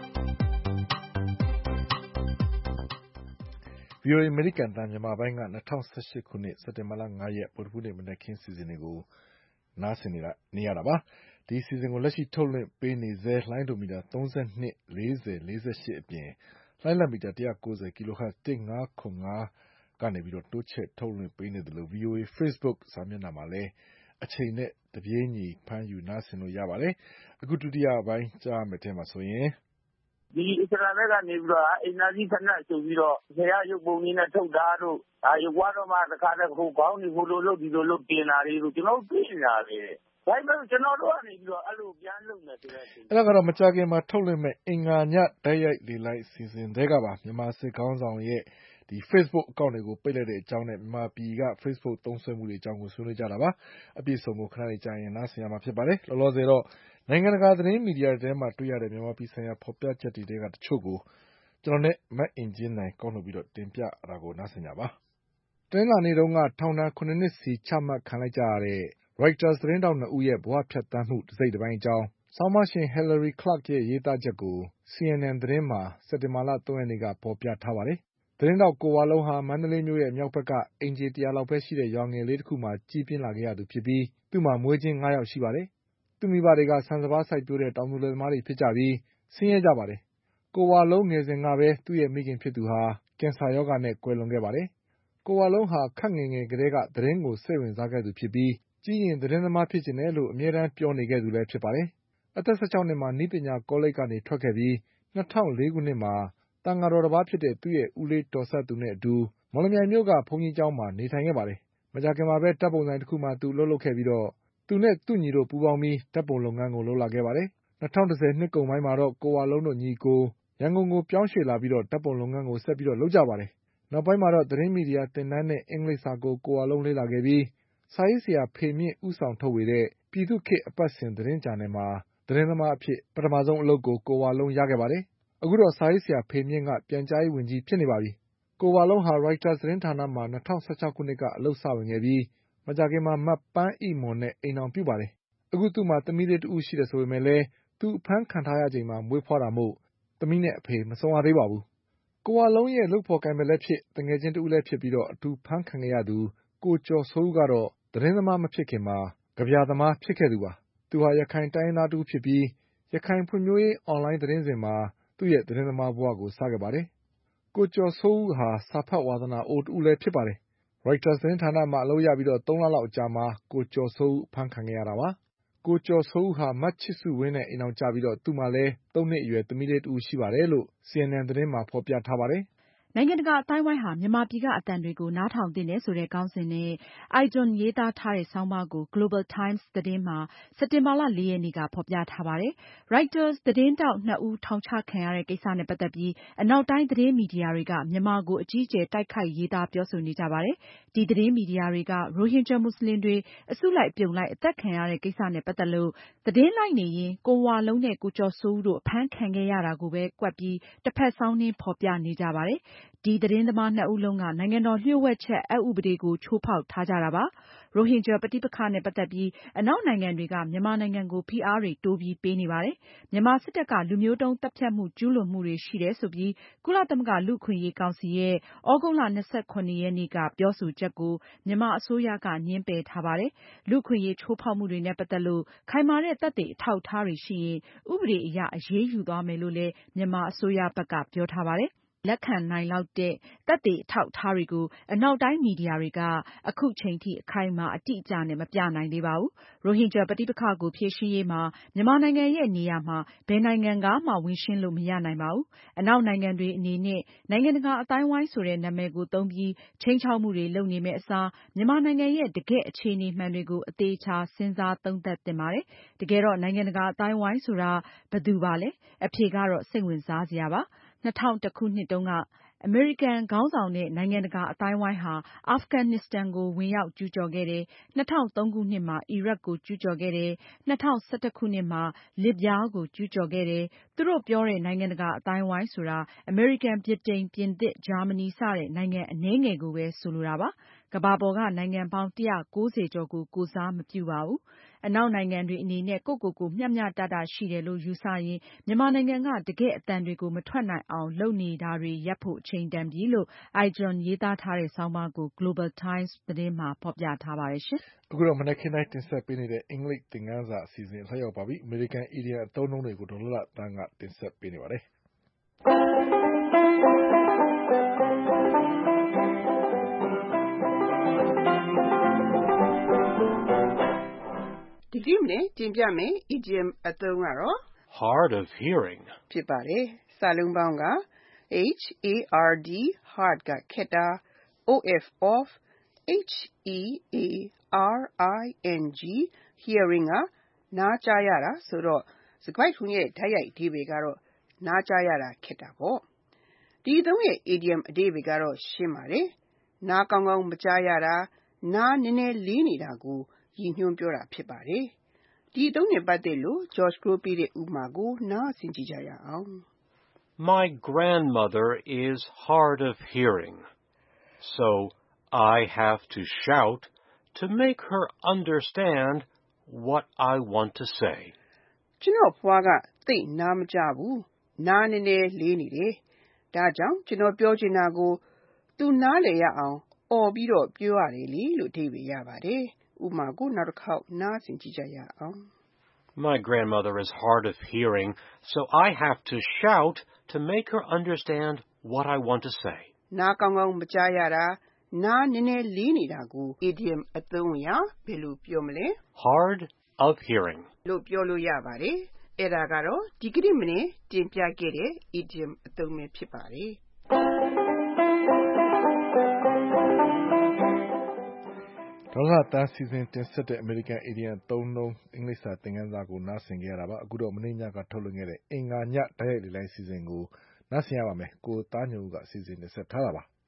ဗွီအိုအေအမေရိကန်အသံမြန်မာပိုင်းက၂၀၁၈ခုနှစ်စက်တင်ဘာလ၅ရက်ဗုဒ္ဓဟူးနေ့မနက်ခင်းစီစဉ်တွေကိုနားဆင်နေရတာပါ။ဒီစီစဉ်ကိုလက်ရှိထုတ်လွှင့်ပေးနေဆဲလိုင်းဒိုမီတာသုံး၂၊၄၀၊၄၈အပြင်လိုင်းလတ်မီတာ၁၉၀ kilohertz ၁၅၇၅ကနေပြီးတော့တိုးချဲ့ထုတ်လွှင့်ပေးနေသလို ဗွီအိုအေ Facebook စာမျက်နှာမှာလည်းအချိန်နဲ့တပြေးညီဖမ်းယူနားဆင်လို့ရပါတယ်။အခုဒုတိယပိုင်းကြားရမယ့်ထဲမှာဆိုရင်ဒီအစ္စလာမ်ဘက်ကနေပြီးတော့အိမ်နာကြီးဖက်နှက်ဆိုပြီးတော့ဆရာရုပ်ပုံကြီးနဲ့ထုတ်တာတို့ဒါရုပ်ွားတော့မှတခါတည်းဟိုခေါင်းဒီဟိုလိုလုပ်ဒီလိုလုပ်တင်တာတွေတို့ကျွန်တော်တို့သိနေတာလေဒါပေမဲ့ကျွန်တော်တို့ကနေပြီးတော့အဲ့လိုပြန်လုပ်နေဆိုတဲ့အဲ့ဒါကတော့မကြခင်မှာထုတ်လွှင့်မဲ့အင်္ဂါညတိုက်ရိုက်လေလိုက်စီစဉ်တဲ့ကပါမြန်မာစစ်ခေါင်းဆောင်ရဲ့ဒီ Facebook အကောင့်တွေကိုပိတ်လိုက်တဲ့အကြောင်းနဲ့မြန်မာပြည်က Facebook သုံးစွဲမှုတွေအကြောင်းကိုဆွေးနွေးကြတာပါအပြည့်စုံကိုခဏလေးကြာရင်နားဆင်ရမှာဖြစ်ပါတယ်လောလောဆယ်တော့နိုင်ငံတကာသတင်းမီဒီယာတွေမှာတွေ့ရတဲ့မြန်မာပြည်ဆိုင်ရာဖော်ပြချက်တွေကတချို့ကိုကျွန်တော်နဲ့မတ်အင်ဂျင်နိုင်ကောက်လို့ပြီးတော့တင်ပြတာကိုနားဆင်ကြပါတင်းလာနေတုန်းကထောင်ဒဏ်ခုနှစ်နှစ်စီချမှတ်ခံလိုက်ကြရတဲ့ Reuters သတင်းတောက်နှစ်ဦးရဲ့ဘဝဖြတ်သန်းမှုတစ်စိတ်တစ်ပိုင်းအကြောင်းဆောင်းပါးရှင် Hillary Clark ရဲ့ရေးသားချက်ကို C N N သတင်းမှာစက်တင်ဘာလ၃ရက်နေ့ကဖော်ပြထားပါတယ်သတင်းတောက်ကိုဝါလုံးဟာမန္တလေးမြို့ရဲ့မြောက်ဘက်ကအိမ်ခြေတရာလောက်ပဲရှိတဲ့ရွာငယ်လေးတစ်ခုမှာကြီးပြင်းလာခဲ့ရသူဖြစ်ပြီးသူ့မှာမွေးချင်း၅ယောက်ရှိပါတယ်သူ့မိဘတွေကဆန်စပါးစိုက်ပျိုးတဲ့တောင်သူလယ်သမားတွေဖြစ်ကြပြီးဆင်းရဲကြပါတယ်ကိုဝါလုံးငယ်စဉ်ကပဲသူ့ရဲ့မိခင်ဖြစ်သူဟာကင်ဆာရောဂါနဲ့ကွယ်လွန်ခဲ့ပါတယ်ကိုဝါလုံးဟာခက်ငယ်ငယ်ကလေးကသတင်းကိုစိတ်ဝင်စားခဲ့သူဖြစ်ပြီးကြီးရင်သတင်းသမားဖြစ်ချင်တယ်လို့အမြဲတမ်းပြောနေခဲ့သူလည်းဖြစ်ပါတယ်အသက်၁၆နှစ်မှာနည်းပညာကောလိပ်ကနေထွက်ခဲ့ပြီး၂၀၀၄ခုနှစ်မှာတန်ဃာတော်တစ်ပါးဖြစ်တဲ့သူ့ရဲ့ဦးလေးတော်စပ်သူနဲ့အတူမော်လမြိုင်မြို့ကဘုန်းကြီးကျောင်းမှာနေထိုင်ခဲ့ပါတယ်မကြာခင်မှာပဲဓာတ်ပုံဆိုင်တစ်ခုမှာသူအလုပ်လုပ်ခဲ့ပြီးတော့သူနဲ့သူ့ညီတို့ပူးပေါင်းပြီးဓာတ်ပုံလုပ်ငန်းကိုလုပ်လာခဲ့ပါတယ်၂၀၁၀နှစ်ကုန်ပိုင်းမှာတော့ကိုဝါလုံးတို့ညီကိုရန်ကုန်ကိုပြောင်းရွှေ့လာပြီးတော့ဓာတ်ပုံလုပ်ငန်းကိုဆက်ပြီးတော့လုပ်ကြပါတယ်နောက်ပိုင်းမှာတော့သတင်းမီဒီယာသင်တန်းနဲ့အင်္ဂလိပ်စာကိုကိုဝါလုံးလေ့လာခဲ့ပြီးစာရေးဆရာဖေမြင့်ဦးဆောင်ထုတ်ဝေတဲ့ပြည်သူ့ခေတ်အပတ်စဉ်သတင်းဂျာနယ်မှာသတင်းသမားအဖြစ်ပထမဆုံးအလုပ်ကိုကိုဝါလုံးရခဲ့ပါတယ်အခုတော့စာရေးဆရာဖေမြင့်ကပြန်ကြားရေးဝန်ကြီးဖြစ်နေပါပြီကိုဝါလုံးဟာ Reuters သတင်းဌာနမှာ၂၀၁၆ခုနှစ်ကအလုပ်စဝင်ခဲ့ပြီးမကြာခင်မှာမတ်ပန်းအိမွန်နဲ့အိမ်အောင်ပြုပါတယ်အခုသူ့မှာသမီးလေးတဦးရှိတယ်ဆိုပေမဲ့လည်းသူအဖမ်းခံထားရချိန်မှာမွေးဖွားတာမို့သမီးနဲ့အဖေမဆုံရသေးပါဘူးကိုဝါလုံးရဲ့လုပ်ဖော်ကိုင်ဘက်လည်းဖြစ်တငယ်ချင်းတဦးလည်းဖြစ်ပြီးတော့အတူဖမ်းခံခဲ့ရသူကိုကျော်စိုးဦးကတော့သတင်းသမားမဖြစ်ခင်မှာကြပြသမားဖြစ်ခဲ့သူပါသူဟာရခိုင်တိုင်းရင်းသားတဦးဖြစ်ပြီးရခိုင်ဖွံ့ဖြိုးရေးအွန်လိုင်းသတင်းစဉ်မှာသူ့ရဲ့သတင်းသမားဘဝကိုစခဲ့ပါတယ်ကိုကျော်စိုးဦးဟာစာဖတ်ဝါသနာအိုတဦးလည်းဖြစ်ပါတယ် Reuters သတင်းဌာနမှာအလုပ်ရပြီးတော့သုံးလလောက်အကြာမှာကိုကျော်စိုးဦးအဖမ်းခံခဲ့ရတာပါကိုကျော်စိုးဦးဟာမတ်ချစ်စုဝင်းနဲ့အိမ်အောင်ကြပြီးတော့သူ့မှာလည်းသုံးနှစ်အရွယ်သမီးလေးတဦးရှိပါတယ်လို့ C N N သတင်းမှာဖော်ပြထားပါတယ်နိုင်ငံတကာအသိုင်းအဝိုင်းဟာမြန်မာပြည်ကအသံတွေကိုနားထောင်သင့်တယ်ဆိုတဲ့ခေါင်းစဉ်နဲ့ Eidon ရေးသားထားတဲ့ဆောင်းပါးကို Global Times သတင်းမှာစက်တင်ဘာလ၄ရက်နေ့ကဖော်ပြထားပါတယ်။ Reuters သတင်းထောက်နှစ်ဦးထောင်ချခံရတဲ့ကိစ္စနဲ့ပတ်သက်ပြီးအနောက်တိုင်းသတင်းမီဒီယာတွေကမြန်မာကိုအကြီးအကျယ်တိုက်ခိုက်ရေးသားပြောဆိုနေကြပါတယ်။ဒီသတင်းမီဒီယာတွေကရိုဟင်ဂျာမွတ်စလင်တွေအစုလိုက်အပြုံလိုက်အသတ်ခံရတဲ့ကိစ္စနဲ့ပတ်သက်လို့သတင်းလိုက်နေရင်ကိုဝါလုံးနဲ့ကိုကျော်စိုးဦးတို့အဖမ်းခံခဲ့ရတာကိုပဲကွက်ပြီးတဖက်စောင်းနင်းဖော်ပြနေကြပါတယ်။ဒီသတင်းသမားနှစ်ဦးလုံးကနိုင်ငံတော်လျှို့ဝှက်ချက်အက်ဥပဒေကိုချိုးဖောက်ထားကြတာပါ။ရိုဟင်ဂျာပဋိပက္ခနဲ့ပတ်သက်ပြီးအနောက်နိုင်ငံတွေကမြန်မာနိုင်ငံကိုဖိအားတွေတိုးပြီးပေးနေပါတယ်။မြန်မာစစ်တပ်ကလူမျိုးတုံးသတ်ဖြတ်မှုကျူးလွန်မှုတွေရှိတယ်ဆိုပြီးကုလသမဂ္ဂလူ့အခွင့်အရေးကောင်စီရဲ့သြဂုတ်လ၂၇ရက်နေ့ကပြောဆိုချက်ကိုမြန်မာအစိုးရကငြင်းပယ်ထားပါတယ်။လူ့အခွင့်အရေးချိုးဖောက်မှုတွေနဲ့ပတ်သက်လို့ခိုင်မာတဲ့သက်သေအထောက်အထားတွေရှိရင်ဥပဒေအရအရေးယူသွားမယ်လို့လည်းမြန်မာအစိုးရဘက်ကပြောထားပါတယ်။လက်ခံနိုင်လောက်တဲ့သက်သေအထောက်အထားတွေကိုအနောက်တိုင်းမီဒီယာတွေကအခုချိန်ထိအခိုင်အမာအတိအကျနဲ့မပြနိုင်သေးပါဘူး။ ရိုဟင်ဂျာပဋိပက္ခကိုဖြေရှင်းရေးမှာမြန်မာနိုင်ငံရဲ့နေရာမှာဘယ်နိုင်ငံကမှဝင်ရှင်းလို့မရနိုင်ပါဘူး။ အနောက်နိုင်ငံတွေအနေနဲ့နိုင်ငံတကာအသိုင်းအဝိုင်းဆိုတဲ့နာမည်ကိုသုံးပြီးခြိမ်းခြောက်မှုတွေလုပ်နေမယ့်အစားမြန်မာနိုင်ငံရဲ့တကယ့်အခြေအနေမှန်တွေကိုအသေးချာစဉ်းစားသုံးသပ်သင့်ပါတယ်။ တကယ်တော့နိုင်ငံတကာအသိုင်းအဝိုင်းဆိုတာဘယ်သူပါလဲ။အဖြေကတော့စိတ်ဝင်စားစရာပါ။ ၂၀၀၁ခုနှစ်တုန်းကအမေရိကန်ခေါင်းဆောင်တဲ့နိုင်ငံတကာအသိုင်းအဝိုင်းဟာအာဖဂန်နစ္စတန်ကိုဝင်ရောက်ကျူးကျော်ခဲ့တယ်။ ၂၀၀၃ခုနှစ်မှာအီရတ်ကိုကျူးကျော်ခဲ့တယ်။ ၂၀၁၁ခုနှစ်မှာလစ်ဗျားကိုကျူးကျော်ခဲ့တယ်။ သူတို့ပြောတဲ့နိုင်ငံတကာအသိုင်းအဝိုင်းဆိုတာအမေရိကန်၊ဗြိတိန်၊ပြင်သစ်၊ဂျာမနီစတဲ့နိုင်ငံအနည်းငယ်ကိုပဲဆိုလိုတာပါ။ ကမ္ဘာပေါ်ကနိုင်ငံပေါင်းတစ်ရာကိုးဆယ်ကျော်ကိုကိုယ်စားမပြုပါဘူး။ အနောက်နိုင်ငံတွေအနေနဲ့ကိုယ့်ကိုယ်ကိုမျှမျှတတရှိတယ်လို့ယူဆရင်မြန်မာနိုင်ငံကတကယ့်အသံတွေကိုမထွက်နိုင်အောင်လုပ်နေတာတွေရပ်ဖို့အချိန်တန်ပြီလို့ Eidron ရေးသားထားတဲ့ဆောင်းပါးကို Global Times သတင်းမှာဖေါ်ပြထားပါတယ်ရှင်။အခုတော့မနက်ခင်းတိုင်းတင်ဆက်ပေးနေတဲ့အင်္ဂလိပ်သင်ခန်းစာအစီအစဉ်ဆက်ရောက်ပါပြီ။ အမေရိကန်အီဒီယံအသုံးအနှုန်းတွေကိုဒေါ်လှလှသန်းကတင်ဆက်ပေးနေပါတယ်။ Did you နဲ့တင်ပြမယ် idiom အသုံးကတော့ hard of hearing ဖြစ်ပါတယ်။စာလုံးပေါင်းက H A R D hard ကခက်တာ O F off H E A R I N G hearing ကနားကြားရတာဆိုတော့စကားထုံးရဲ့တိုက်ရိုက်အဓိပ္ပာယ်ကတော့နားကြားရတာခက်တာပေါ့။ဒီအသုံးရဲ့ idiom အဓိပ္ပာယ်ကတော့ရှင်းပါတယ်။နားကောင်းကောင်းမကြားရတာနားနည်းနည်းလေးနေတာကိုရည်ညွှန်းပြောတာဖြစ်ပါတယ်။ဒီအသုံးနဲ့ပတ်သက်လို့ George ပေးတဲ့ဥပမာကိုနားဆင်ကြည့်ကြရအောင်။ My grandmother is hard of hearing, so I have to shout to make her understand what I want to say. ကျွန်တော်ဖွားကသိနားမကြားဘူး။နားနည်းနည်းလေးနေတယ်။ဒါကြောင့်ကျွန်တော်ပြောချင်တာကိုသူနားလည်ရအောင်အော်ပြီးတော့ပြောရတယ်လေလို့အဓိပ္ပာယ်ရပါတယ်။ဥပမာကိုနောက်တစ်ခေါက်နားဆင်ကြည့်ကြရအောင်။ My grandmother is hard of hearing, so I have to shout to make her understand what I want to say. နားကောင်းကောင်းမကြားရတာနားနည်းနည်းလေးနေတာကို idiom အသုံးအရဘယ်လိုပြောမလဲ hard of hearing လို့ပြောလို့ရပါတယ်။အဲဒါကတော့ဒီကနေ့မနေ့တင်ပြခဲ့တဲ့ idiom အသုံးပဲဖြစ်ပါတယ်။ဒေါ်လှလှသန်းစီစဉ်တင်ဆက်တဲ့အမေရိကန်အီဒီယံသုံးနှုန်းအင်္ဂလိပ်စာသင်ခန်းစာကိုနားဆင်ကြရတာပါ။အခုတော့မနေ့ညကထုတ်လွှင့်ခဲ့တဲ့အင်္ဂါညတိုက်ရိုက်လေ့လာအစီအစဉ်ကိုနားဆင်ရပါမယ်။ကိုသားညွန့်ဦးကအစီအစဉ်တင်ဆက်ထားတာပါ။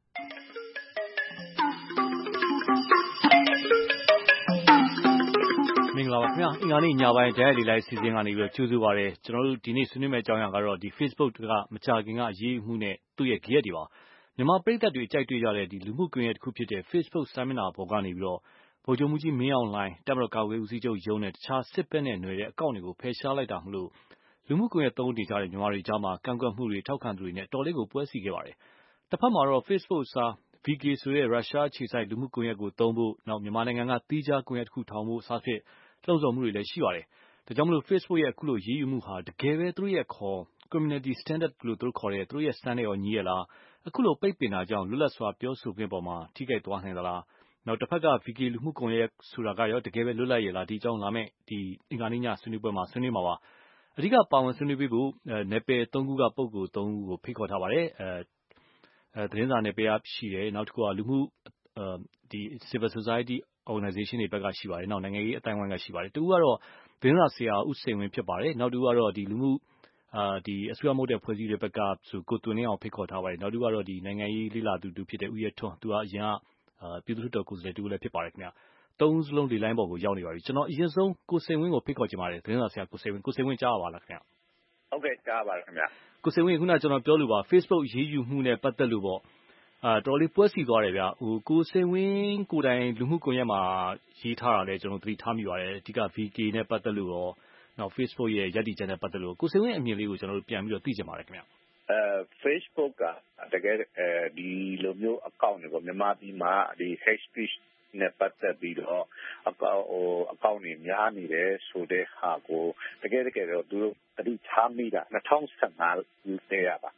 မင်္ဂလာပါခင်ဗျာအင်္ဂါနေ့ညပိုင်းဓာတ်ရိုက်လေလိုက်စီစဉ်ကနေပြီးတော့ကြိုဆိုပါရစေကျွန်တော်တို့ဒီနေ့ဆွေးနွေးမယ့်အကြောင်းအရာကတော့ဒီ Facebook ကမကြာခင်ကအရေးအမှုနဲ့သူ့ရဲ့ကြက်တွေပါမြန်မာပြည်သက်တွေအကြိုက်တွေ့ကြတဲ့ဒီလူမှုကွန်ရက်တစ်ခုဖြစ်တဲ့ Facebook စာမျက်နှာပေါ်ကနေပြီးတော့ဗိုလ်ချုပ်မှုကြီးမင်းအောင်လှိုင်တပ်မတော်ကာကွယ်ဦးစီးချုပ်ရုံးနဲ့တခြားစစ်ဘက်နဲ့ຫນွယ်တဲ့အကောင့်တွေကိုဖယ်ရှားလိုက်တာမလို့လူမှုကွန်ရက်သုံးနေကြတဲ့မြန်မာတွေကြားမှာကန့်ကွက်မှုတွေထောက်ခံသူတွေနဲ့တော်လေးကိုပွဲစီခဲ့ပါတယ်တစ်ဖက်မှာတော့ Facebook စာ V K ဆိုတဲ့ရုရှားအခြေစိုက်လူမှုကွန်ရက်ကိုသုံးဖို့နောက်မြန်မာနိုင်ငံကသီးခြားကွန်ရက်တစ်ခုထောင်ဖို့စသဖြင့်လှုံ့ဆော်မှုတွေလည်းရှိပါတယ်။ဒါကြောင့်မလို့ Facebook ရဲ့အခုလိုရေးယူမှုဟာတကယ်ပဲသူတို့ရဲ့ခေါ် community standard လို့သူတို့ခေါ်တဲ့သူတို့ရဲ့ standard ရောညီရဲ့လားအခုလိုပိတ်ပင်တာကြောင့်လွတ်လပ်စွာပြောဆိုခွင့်ပေါ်မှာထိခိုက်သွားနိုင်သလားနောက်တစ်ဖက်က V K လူမှုကွန်ရက်ဆိုတာကရောတကယ်ပဲလွတ်လပ်ရဲ့လားဒီအကြောင်းလာမယ့်ဒီအင်္ဂါနေ့ညဆွေးနွေးပွဲမှာဆွေးနွေးမှာပါအဓိကပါဝင်ဆွေးနွေးပေးဖို့နယ်ပယ်သုံးခုကပုဂ္ဂိုလ်သုံးဦးကိုဖိတ်ခေါ်ထားပါတယ်အဲသတင်းစာနယ်ပယ်ရှိတယ်နောက်တစ်ခုကလူမှုဒီ civil society organization တွေဘက်ကရှိပါတယ်နောက်နိုင်ငံရေးအတိုင်းအဝိုင်းကရှိပါတယ်တူကတော့သတင်းစာဆရာဦးစိန်ဝင်းဖြစ်ပါတယ်နောက်တူကတော့ဒီလူမှုအာဒီအစိုးရမဟုတ်တဲ့ဖွဲ့စည်းတွေဘက်ကဆိုကိုတွင်လင်းအောင်ဖိတ်ခေါ်ထားပါတယ်နောက်တူကတော့ဒီနိုင်ငံရေးလိလာသူတူဖြစ်တဲ့ဦးရဲထွန်းသူကအရင်ကအာပြည်သူ့တော်ကိုယ်စားလှယ်တူလည်းဖြစ်ပါတယ်ခင်ဗျာသုံးစလုံးဒီလိုင်းပေါ်ကိုရောက်နေပါပြီကျွန်တော်အရင်ဆုံးကိုစိန်ဝင်းကိုဖိတ်ခေါ်ချင်ပါတယ်သတင်းစာဆရာကိုစိန်ဝင်းကိုစိန်ဝင်းကြားပါလားခင်ဗျာဟုတ်ကဲ့ကြားပါခင်ဗျာကိုစိန်ဝင်းခုနကျွန်တော်ပြောလို့ပါ Facebook ရေးယူမှုနဲ့ပတ်သက်လို့ပေါ့အာတော်လေးပွဲစီသွားတယ်ဗျဟိုကိုစိန်ဝင်းကိုတိုင်လူမှုကွန်ရက်မှာရေးထားတာလဲကျွန်တော်သတိထားမိပါတယ်အဓိက V K နဲ့ပတ်သက်လို့ရောနောက် Facebook ရဲ့ရည်တည်ချက်နဲ့ပတ်သက်လို့ကိုစိန်ဝင်းအမြင်လေးကိုကျွန်တော်တို့ပြန်ပြီးတော့သိချင်ပါတယ်ခင်ဗျအဲ Facebook ကတကယ်အဲဒီလိုမျိုးအကောင့်တွေပေါ့မြန်မာပြည်မှာဒီ hate speech နဲ့ပတ်သက်ပြီးတော့အကောင့်ဟိုအကောင့်တွေများနေတယ်ဆိုတဲ့ဟာကိုတကယ်တကယ်တော့သူတို့သတိထားမိတာ၂၀၁၅တည်းရပါ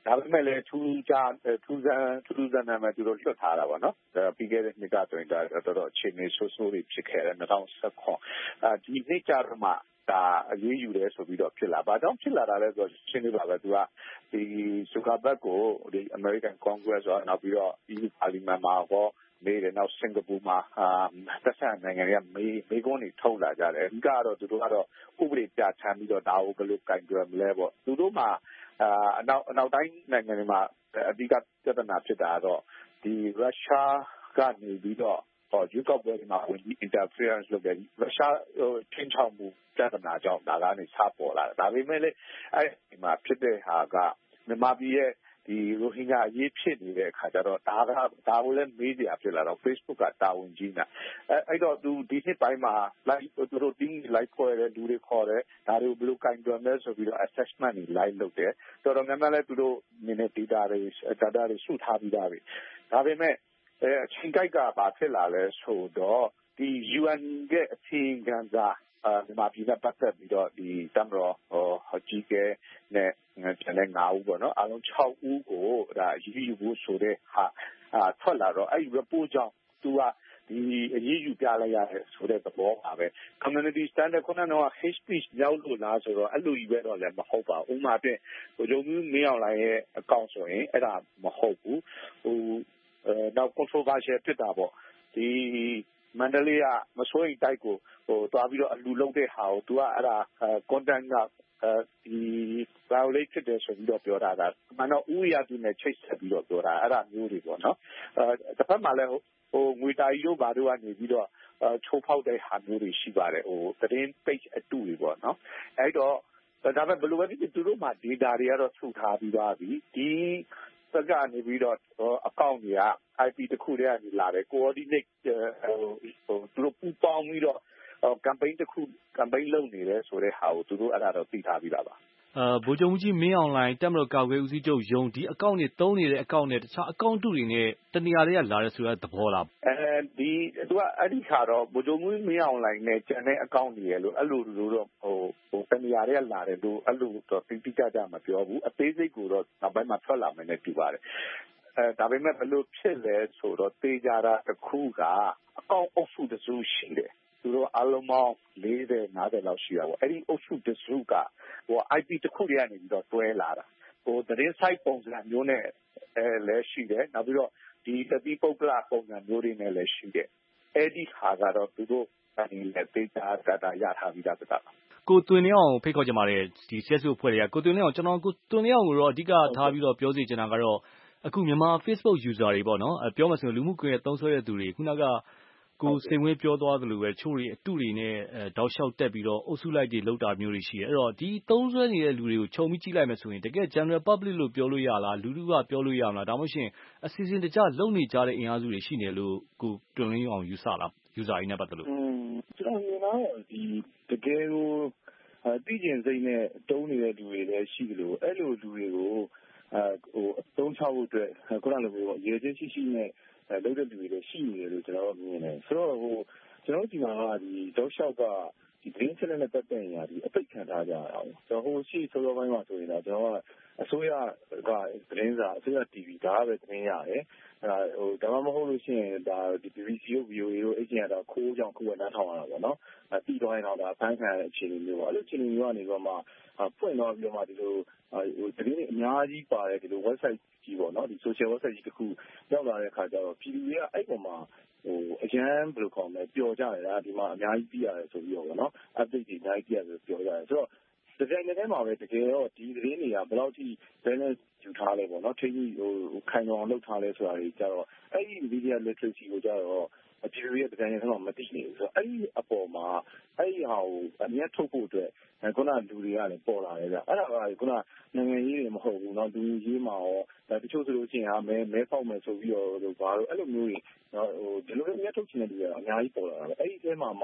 ဒါပေမဲ့လည်းထူးခြားထူးဆန်းထူးဆန်းနာမည်သူတို့လွတ်ထားတာပေါ့နော်ပြီးခဲ့တဲ့နှစ်ကဆိုရင်ဒါတော်တော်အခြေအနေဆိုးဆိုးတွေဖြစ်ခဲ့တယ်၂၀၁၇အဲဒီနှစ်ကြတော့မှဒါအရေးယူတယ်ဆိုပြီးတော့ဖြစ်လာဘာကြောင့်ဖြစ်လာတာလဲဆိုတော့ရှင်းနေပါပဲသူကဒီဇူကာဘတ်ကိုဒီ American Congress ဆိုနောက်ပြီးတော့ E U Parliament မှာတော့နေတယ်နောက်စင်ကာပူမှာသက်ဆိုင်နိုင်ငံတွေကမေးမေးခွန်းတွေထုတ်လာကြတယ်အဓိကတော့သူတို့ကတော့ဥပဒေပြဋ္ဌာန်းပြီးတော့ဒါကိုဘယ်လိုကင်တွယ်မလဲပေါ့သူတို့မှာအနောက်အနောက်တိုင်းနိုင်ငံတွေမှာအဓိကပြဿနာဖြစ်တာတော့ဒီရုရှားကနေပြီးတော့ရွေးကောက်ပွဲမှာဝင်ပြီး interference လုပ်တယ်ရုရှားချင်းချောက်မှုပြဿနာကြောင့်ဒါကနေစပေါ်လာတယ်ဒါပေမဲ့လည်းအဲဒီမှာဖြစ်တဲ့ဟာကမြန်မာပြည်ရဲ့ဒီရိုဟင်ဂျာအရေးဖြစ်နေတဲ့အခါကျတော့ဒါကဒါကိုလည်းမေးစရာဖြစ်လာတော့ Facebook ကတာဝန်ကြီးနေအဲအဲ့တော့သူဒီနှစ်ပိုင်းမှာ live သူတို့ team live ခေါ်တယ်လူတွေခေါ်တယ်ဒါတွေကိုဘယ်လိုကင်တွယ်မလဲဆိုပြီးတော့ assessment တွေ live လုပ်တယ်တော်တော်များများလည်းသူတို့နည်းနည်း data တွေ data တွေစုထားပြီးသားပဲဒါပေမဲ့အဲအချိန်ကြိုက်ကဘာဖြစ်လာလဲဆိုတော့ဒီ U N ရဲ့အစီရင်ခံစာမြန်မာပြည်နဲ့ပတ်သက်ပြီးတော့ဒီတမတော်ဟိုကြီးကဲနဲ့ကျန်တဲ့၅ဦးပေါ့နော်အားလုံး၆ဦးကိုဒါအရေးယူဖို့ဆိုတဲ့ဟာထွက်လာတော့အဲ့ဒီ report ကြောင့်သူကဒီအရေးယူပြလိုက်ရတဲ့ဆိုတဲ့သဘောပါပဲ community standard ခုနကတော့ hate speech ရောက်လို့လားဆိုတော့အဲ့လိုကြီးပဲတော့လည်းမဟုတ်ပါဘူးဥပမာဖြင့်ဟိုဂျုံမျိုးမင်းအောင်လိုင်းရဲ့အကောင့်ဆိုရင်အဲ့ဒါမဟုတ်ဘူးဟိုနောက် controversial ဖြစ်တာပေါ့ဒီမန္တလေးကမစိုးရိမ်တိုက်ကိုဟိုတွားပြီးတော့အလူလုံးတဲ့ဟာကို तू ကအဲ့ဒါ content ကဒီ violate ဖြစ်တယ်ဆိုပြီးတော့ပြောတာဒါမှန်တော့ဥရသူနဲ့ချိတ်ဆက်ပြီးတော့ပြောတာအဲ့ဒါမျိုးတွေပေါ့နော်အဲတစ်ဖက်မှာလည်းဟိုငွေတာကြီးတို့ဘာတို့ကနေပြီးတော့ချိုးဖောက်တဲ့ဟာမျိုးတွေရှိပါတယ်ဟိုသတင်း page အတူတွေပေါ့နော်အဲ့တော့ဒါပေမဲ့ဘယ်လိုပဲဖြစ်ဖြစ်သူတို့မှာ data တွေကတော့စုထားပြီးသားပြီဒီစကနေပြီးတော့အကောင့်တွေက I P တစ်ခုတည်းကနေလာတယ် coordinate ဟိုသူတို့ပူးပေါင်းပြီးတော့ campaign တစ်ခု campaign လုပ်နေတယ်ဆိုတဲ့ဟာကိုသူတို့အဲ့ဒါတော့သိထားပြီးသားပါအာဗိုလ်ချုပ်ကြီးမင်းအောင်လှိုင်တက်မတော်ကာကွယ်ဦးစီးချုပ်ယုံဒီအကောင့်တွေတုံးနေတဲ့အကောင့်နဲ့တခြားအကောင့်တူတွေနဲ့တနေရာတွေကလာတယ်ဆိုတဲ့သဘောလားအဲဒီသူကအဲ့ဒီခါတော့ဗိုလ်ချုပ်မင်းအောင်လှိုင်နဲ့ကျန်တဲ့အကောင့်တွေရလို့အဲ့လိုလိုတော့ဟိုဟိုတနေရာတွေကလာတယ်လို့အဲ့လိုတော့တိတိကျကျမပြောဘူးအသေးစိတ်ကိုတော့နောက်ပိုင်းမှာထွက်လာမယ်နဲ့ပြပါတယ်အဲဒါပေမဲ့ဘယ်လိုဖြစ်လဲဆိုတော့တေးကြတာတစ်ခုကအကောင့်အုပ်စုတစုရှိတယ်သူတို့အလုံးပေါင်း၄၀ ၅၀လောက်ရှိတာပေါ့အဲ့ဒီအုပ်စုတစုကဟို I P တစ်ခုတည်းကနေပြီးတော့တွဲလာတာဟိုသတင်း site ပုံစံမျိုးနဲ့အဲလည်းရှိတယ်နောက်ပြီးတော့ဒီတတိပုဂ္ဂလပုံစံမျိုးတွေနဲ့လည်းရှိတယ်အဲ့ဒီဟာကတော့သူတို့အနေနဲ့တေးကြတာရထားပြီးသားပါကိုသွင်လင်းအောင်ဖိတ်ခေါ်ကြပါတယ်ဒီ C S O အဖွဲ့တွေကကိုသွင်လင်းအောင်ကျွန်တော်ကိုသွင်လင်းအောင်ကိုတော့အဓိကထားပြီးတော့ပြောစီချင်တာကတော့အခုမြန်မာ Facebook user တွေပေါ့နော်ပြောမှဆိုလူမှုကွန်ရက်သုံးစွဲတဲ့သူတွေခုနကကိုစိန်ဝင်းပြောသွားသလိုပဲချို့တွေအတုတွေနဲ့တောက်လျှောက်တက်ပြီးတော့အုပ်စုလိုက်တွေလောက်တာမျိုးတွေရှိတယ်အဲ့တော့ဒီသုံးစွဲနေတဲ့လူတွေကိုခြုံပြီးကြည့်လိုက်မယ်ဆိုရင်တကယ် general public လို့ပြောလို့ရလားလူထုကပြောလို့ရမလားဒါမှမဟုတ်ရှင်အစီအစဉ်တကျလုံနေကြတဲ့အင်အားစုတွေရှိနေလို့ကိုတွင်လင်းအောင်ယူဆလား user တွေနဲ့ပတ်သက်လို့อืมကျွန်တော်မြင်တော့ဒီတကယ်ကိုသိကျင်စိတ်နဲ့တုံးနေတဲ့လူတွေလည်းရှိတယ်လို့အဲ့လိုလူတွေကိုအဲဟိုအသုံးချဖို့အတွက်ခုနလိုမျိုးရေချင်းရှိရှိနဲ့လုပ်တဲ့လူတွေလည်းရှိနေတယ်လို့ကျွန်တော်မြင်တယ်ဆိုတော့ဟိုကျွန်တော်ဒီမှာကဒီတောက်လျှောက်ကဒီ green channel နဲ့ပတ်သက်နေရဒီအပိတ်ခံထားကြရအောင်ကျွန်တော်ဟိုရှိစောစောပိုင်းမှာဆိုရင်တော့ကျွန်တော်ကအစိုးရကသတင်းစာအစိုးရ T V ဒါပဲသတင်းရတယ်အဲဟိုဒါမှမဟုတ်လို့ရှိရင်ဒါဒီ B B C တို့ V O A တို့အဲ့ကျင်ကတော့ခိုးကြောင်ခိုးဝနားထောင်ရတာပေါ့နော်အဲပြီးတော့ရင်တော့ဒါဖန်ခံရတဲ့အခြေအနေမျိုးပေါ့အဲ့လိုအခြေအနေမျိုးကနေပြီးတော့မှဖွင့်တော့ပြီးတော့မှဒီလိုဟိုသတင်းတွေအများကြီးပါတယ်ဒီလို website ကြီးပေါ့နော်ဒီ social website ကြီးတစ်ခုရောက်လာတဲ့အခါကျတော့ပြည်သူတွေကအဲ့ပေါ်မှာဟိုအရန်ဘယ်လိုခေါ်မလဲပျော်ကြတယ်လားဒီမှာအများကြီးပြရတယ်ဆိုပြီးတော့ပေါ့နော် update တွေအများကြီးပြရတယ်ဆိုပျော်ကြတယ်ဆိုတော့ဒီဇိုင်းတဲ့မှာပဲတကယ်တော့ဒီသတင်းတွေကဘယ်လောက်ထိ balance ယူထားလဲပေါ့နော်ထိကြီးဟိုခိုင်အောင်လုပ်ထားလဲဆိုတာတွေကြတော့အဲ့ဒီ media literacy ကိုကြတော့အပြည်ပြည်ရဲ့ဒီဇိုင်းထဲမှာမသိနေဘူးဆိုတော့အဲ့ဒီအပေါ်မှာအဲ့ဒီဟာကိုအမြတ်ထုတ်ဖို့အတွက်ခုနလူတွေကလည်းပေါ်လာတယ်ဗျအဲ့ဒါကခုနနိုင်ငံရေးတွေမဟုတ်ဘူးเนาะလူရေးမှာရောဒါတချို့ဆိုလို့ရှိရင်ဟာမဲမဲဖောက်မယ်ဆိုပြီးတော့ဘာလို့အဲ့လိုမျိုးတွေဟိုဒီလိုမျိုးအမြတ်ထုတ်ချင်တဲ့လူတွေကအများကြီးပေါ်လာတာပဲအဲ့ဒီထဲမှာမှ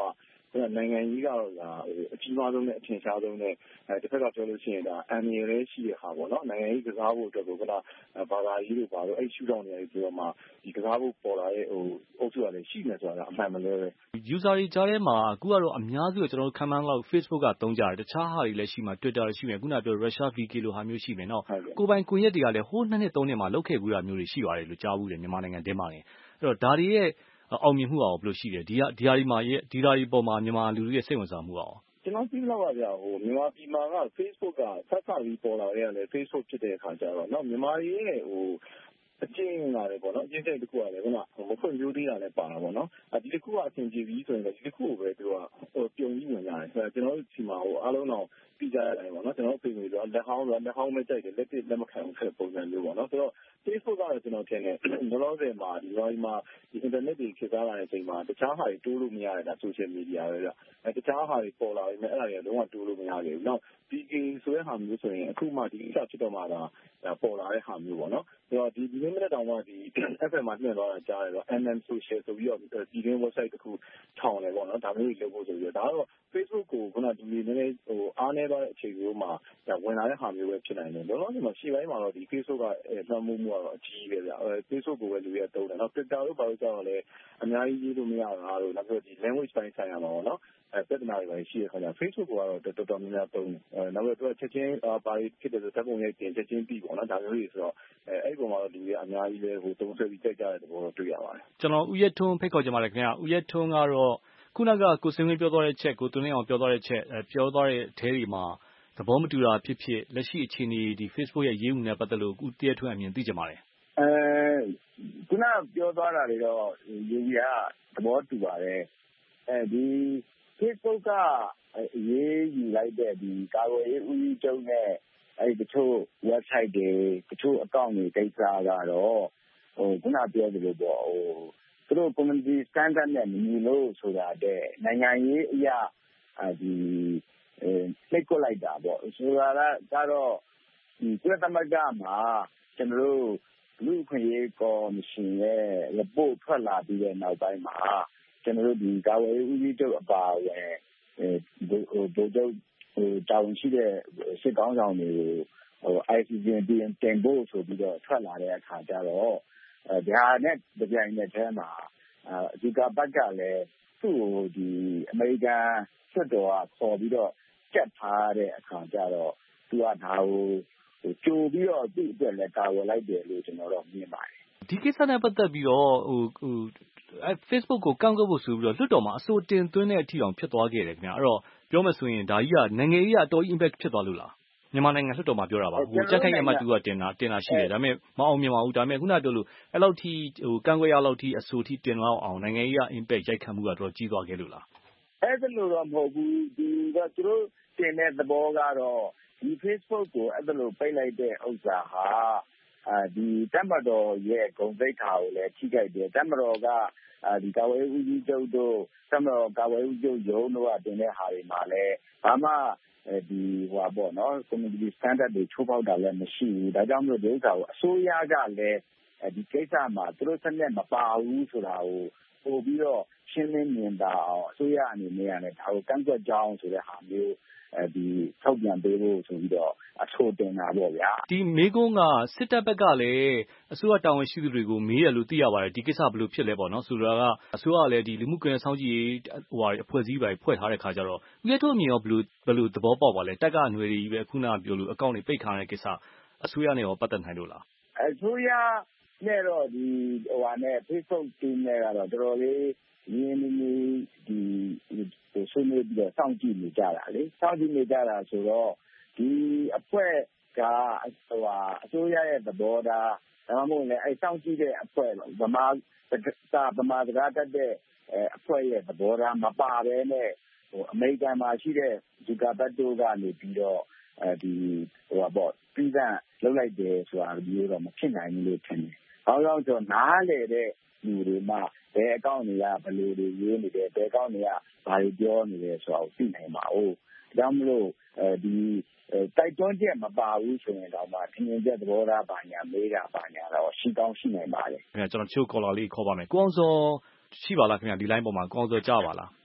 နိုင်ငံရေးကတော့ဒါအကြီးမားဆုံးနဲ့အထင်ရှားဆုံးနဲ့အဲတစ်ဖက်ကပြောလို့ရှိရင်ဒါအန်ရီလည်းရှိရဟာပေါ့နော်နိုင်ငံရေးကစားဖို့အတွက်ကိုကဘာသာရေးတို့ပါတော့အဲ့ရှုထောင့်နေပြီးတော့မှဒီကစားဖို့ပေါ်လာတဲ့ဟိုအုပ်စုကလည်းရှိနေဆိုတာအမှန်မလဲပဲ user တွေကြားထဲမှာအခုကတော့အများစုကျွန်တော်တို့ခံမှန်းလောက် Facebook ကသုံးကြတယ်တခြားဟာတွေလည်းရှိမှာ Twitter ရှိမယ်ခုနပြော Russia ဗီ ကေ လိုဟာမျိုးရှိမယ်နော်ကိုပိုင်ကွန်ရက်တွေကလည်းဟိုးနှစ်နှစ်သုံးနှစ်မှာလောက်ခဲ့ဘူးတာမျိုးတွေရှိပါတယ်လို့ကြားဘူးတယ်မြန်မာနိုင်ငံထဲမှာနေအဲ့တော့ဒါတွေရဲ့အောင်မြင်မှုအောင်ဘယ်လိုရှိလဲဒီဟာဒီဟာဒီမှာဒီဟာဒီပေါ်မှာမြန်မာလူတွေရဲ့စိတ်ဝင်စားမှုအောင်ကျွန်တော်ပြီးတော့ဗျာဟိုမြန်မာပြည်မှာက Facebook ကဆက်ဆက်ပြီးပေါ်လာတဲ့ရတယ် Facebook ဖြစ်တဲ့အခါကျတော့เนาะမြန်မာတွေရဲ့ဟိုအကျဉ်းလာတယ်ပေါ့နော်အကျဉ်းစိတ်တစ်ခုကလည်းခုနမဖွင့်ပြိုးသေးတာလည်းပါတာပေါ့နော်အဲဒီတစ်ခုကအဆင်ပြေပြီးဆိုရင်လည်းဒီတစ်ခုကိုပဲသူကဟိုပြုံကြီးဝင်ကြတယ်ဆိုတော့ကျွန်တော်တို့ဒီမှာဟိုအားလုံးတော့ပြီးကြရတယ်ပေါ့နော်ကျွန်တော်တို့ပြင်ပြီးတော့လက်ဟောင်းဆိုလက်ဟောင်းပဲကြိုက်တယ်လက်တစ်လက်မခံဘူးဆိုတဲ့ပုံစံမျိုးပေါ့နော်ဆိုတော့ Facebook ကတော့ကျွန်တော်ထင်တယ်လောလောဆယ်မှာဒီလိုမှာဒီ internet တွေခေတ်စားလာတဲ့အချိန်မှာတခြားဟာတွေတိုးလို့မရတဲ့ဒါ social media ပဲဗျအဲတခြားဟာတွေပေါ်လာပြီးမှအဲ့ဒါတွေလုံးဝတိုးလို့မရခဲ့ဘူးနောက် ဗီ ကေ ဆိုတဲ့ဟာမျိုးဆိုရင်အခုမှဒီအချက်ဖြစ်တော့မှဒါပေါ်လာတဲ့ဟာမျိုးပေါ့နော်ဆိုတော့ဒီဒီနေ့မနေ့တောင်မှဒီ အက်ဖ် အမ် မှာပြင်သွားတာကြားတယ်တော့ အန် အမ် social ဆိုပြီးတော့ဒီရင်း website တစ်ခုထောင်တယ်ပေါ့နော်ဒါမျိုးတွေလုပ်ဖို့ဆိုပြီးတော့ဒါကတော့ Facebook ကိုခုနဒီနည်းနည်းဟိုအားနေသွားတဲ့အချိန်မျိုးမှာဝင်လာတဲ့ဟာမျိုးပဲဖြစ်နိုင်တယ်လောလောဆယ်မှာရှေ့ပိုင်းမှာတော့ဒီ Facebook ကလွှမ်းမိုးမှုကတော့အကြီးပဲဗျအဲ Facebook ကိုပဲလူတွေတုံးတယ်နော် Twitter တို့ဘာလို့ကြောက်ရလဲအများကြီးရေးလို့မရတာတို့နောက်ပြီးဒီ language ပိုင်းဆိုင်ရာမှာပေါ့နော်အဲပြဿနာတွေပဲရှိရခါကျ Facebook ကတော့တော်တော်များများတုံးတယ်အဲနောက်ပြီးတော့ချက်ချင်းဘာဖြစ်တယ်ဆိုဓာတ်ပုံရိုက်တင်ချက်ချင်းပြီးပေါ့နော်ဒါမျိုးတွေဆိုတော့အဲအဲ့ဒီပုံမှာတော့လူတွေအများကြီးပဲဟိုတုံးဆွဲပြီးကြိုက်ကြတဲ့သဘောတွေ့ရပါတယ်ကျွန်တော်ဦးရဲထွန်းဖိတ်ခေါ်ကြပါလေခင်ဗျဦးရဲထွန်းကတော့ခုနကကိုစင်ဝင်းပြောသွားတဲ့ချက်ကိုတွင်းအောင်ပြောသွားတဲ့ချက်ပြောသွားတဲ့အထဲတွေမှာသဘောမတူတာဖြစ်ဖြစ်လက်ရှိအခြေအနေဒီ Facebook ရဲ့ရေးမှုနဲ့ပတ်သက်လို့ဦးရဲထွန်းအမြင်သိကြပါတယ်အဲခုနပြောသွားတာတွေတော့ယူရီကသဘောတူပါတယ်အဲဒီ Facebook ကအရေးယူလိုက်တဲ့ဒီကာကွယ်ရေးဦးစီးချုပ်နဲ့အဲဒီတချို့ website တွေတချို့ account တွေကိစ္စကတော့ဟိုခုနပြောသလိုပေါ့ဟိုသူတို့ community standard နဲ့မညီလို့ဆိုတာတဲ့နိုင်ငံရေးအရာဒီအဲနှိပ်ကွက်လိုက်တာပေါ့ဆိုတာကတော့ဒီကုလသမဂ္ဂမှာကျွန်တော်တို့လူ့အခွင့်အရေးကော်မရှင်ရဲ့ report ထွက်လာပြီးတဲ့နောက်ပိုင်းမှာကျွန်တော်တို့ဒီကာဝေးဦးစီးချုပ်အပါအဝင်အဲဟိုဗိုလ်ချုပ်ဟိုတာဝန်ရှိတဲ့စစ်ကောင်းဆောင်တွေကိုဟို အိုင် စီ ဂျီ တင်တင်ဖို့ဆိုပြီးတော့ထွက်လာတဲ့အခါကျတော့အဲဒါနဲ့ကြပြိုင်တဲ့အဲမှာအဓိကဘက်ကလည်းသူ့ကိုဒီအမေရိကန်စစ်တော်ကခေါ်ပြီးတော့ကြက်ထားတဲ့အခါကျတော့သူကဒါကိုကြိုပြီးတော့သူ့အတွက်လည်းကာဝယ်လိုက်တယ်လို့ကျွန်တော်တော့မြင်ပါတယ်ဒီကိစ္စနဲ့ပတ်သက်ပြီးတော့ဟိုဟိုအဲ Facebook ကိုကန့်ကွက်ဖို့ဆိုပြီးတော့လွှတ်တော်မှာအဆိုတင်သွင်းတဲ့အထိအောင်ဖြစ်သွားခဲ့တယ်ခင်ဗျအဲ့တော့ပြောမယ်ဆိုရင်ဒါကြီးကနိုင်ငံရေးအတော်ကြီး impact ဖြစ်သွားလို့လားမြန်မာနိုင်ငံလွှတ်တော်မှာပြောတာပါဟိုကြက်ခိုင်ရမှတူကတင်တာတင်တာရှိတယ်ဒါပေမဲ့မအောင်မြင်ပါဘူးဒါပေမဲ့ခုနပြောလို့အဲ့လောက်ထိဟိုကန့်ကွက်ရလောက်ထိအဆိုထိတင်လောက်အောင်နိုင်ငံရေး impact ရိုက်ခတ်မှုကတော့ကြီးသွားခဲ့လို့လားအဲ့ဒါလို့တော့မဟုတ်ဘူးဒီကသူတို့တင်တဲ့သဘောကတော့ဒီ Facebook ကိုအဲ့ဒါလို့ပိတ်လိုက်တဲ့ဥစ္စာဟာအဲဒီတမ္ပတော်ရဲ့ဂုဏ်သိက္ခာကိုလည်းထိခိုက်တယ်တမ္ပတော်ကဒီကာဝေးဦးကြီးချုပ်တို့တမ္ပတော်ကာဝေးဦးချုပ်ရုံးတို့ကတင်တဲ့ဟာတွေမှာလည်းဘာမှဒီဟိုပါပေါ့နော် community standard တွေချိုးဖောက်တာလည်းမရှိဘူးဒါကြောင့်မလို့ဒီဥစ္စာကိုအစိုးရကလည်းဒီကိစ္စမှာသူတို့စနစ်မပါဘူးဆိုတာကိုပို့ပြီးတော့ရှင်းလင်းမြင်သာအောင်အစိုးရအနေနဲ့လည်းဒါကိုကန့်ကွက်ကြောင်းဆိုတဲ့ဟာမျိုးအဲဒီထောက်ပြန်ပေးဖို့ဆိုပြီးတော့အဆိုတင်တာပေါ့ဗျာဒီမေကုန်းကစစ်တပ်ဘက်ကလည်းအစိုးရတာဝန်ရှိသူတွေကိုမေးရလို့သိရပါတယ်ဒီကိစ္စဘယ်လိုဖြစ်လဲပေါ့နော်ဆိုတော့ကအစိုးရကလည်းဒီလူမှုကွန်ရက်စောင့်ကြည့်ရေးဟိုဟာအဖွဲ့အစည်းပဲဖွဲ့ထားတဲ့ခါကျတော့ဦးရထုတ်မြင်ရောဘယ်လိုဘယ်လိုသဘောပေါက်ပါလဲတက်ကຫນွေတွေကြီးပဲခုနကပြောလို့အကောင့်တွေပိတ်ထားတဲ့ကိစ္စအစိုးရနဲ့ရောပတ်သက်နိုင်လို့လားအစိုးရနဲ့တော့ဒီဟိုဟာနဲ့ Facebook team နဲ့ကတော့တော်တော်လေးရင်းနှီးနှီးဒီဆွေးနွေးပြီးတော့စောင့်ကြည့်နေကြတာလေစောင့်ကြည့်နေကြတာဆိုတော့ဒီအဖွဲ့ကဟိုဟာအစိုးရရဲ့သဘောထားဒါမှမဟုတ်လည်းအဲစောင့်ကြည့်တဲ့အဖွဲ့ဗမာစာဗမာစကားတတ်တဲ့အဖွဲ့ရဲ့သဘောထားမပါဘဲနဲ့ဟိုအမေရိကန်မှာရှိတဲ့ဒီကဘတ်တိုကနေပြီးတော့အဲဒီဟိုပါပေါ့ပြည်သန့်လောက်လိုက်တယ်ဆိုတာမျိုးတော့မဖြစ်နိုင်ဘူးလို့ထင်တယ်။ဘာလို့လဲဆိုတော့နားလေတဲ့လူတွေမှဘယ်အကောင့်တွေကဘယ်လိုတွေရေးနေတယ်ဘယ်အကောင့်တွေကဘာတွေပြောနေတယ်ဆိုတာကိုသိနိုင်ပါဦး။ဒါကြောင့်မလို့အဲဒီတိုက်တွန်းချက်မပါဘူးဆိုရင်တော့မှထင်မြင်ချက်သဘောထားပါညာမေးတာပါညာတော့ရှိကောင်းရှိနိုင်ပါတယ်။ခင်ဗျာကျွန်တော်ချိုး caller လေးခေါ်ပါမယ်။ကိုအောင်စောရှိပါလားခင်ဗျာဒီ line ပေါ်မှာကိုအောင်စောကြားပါလားအ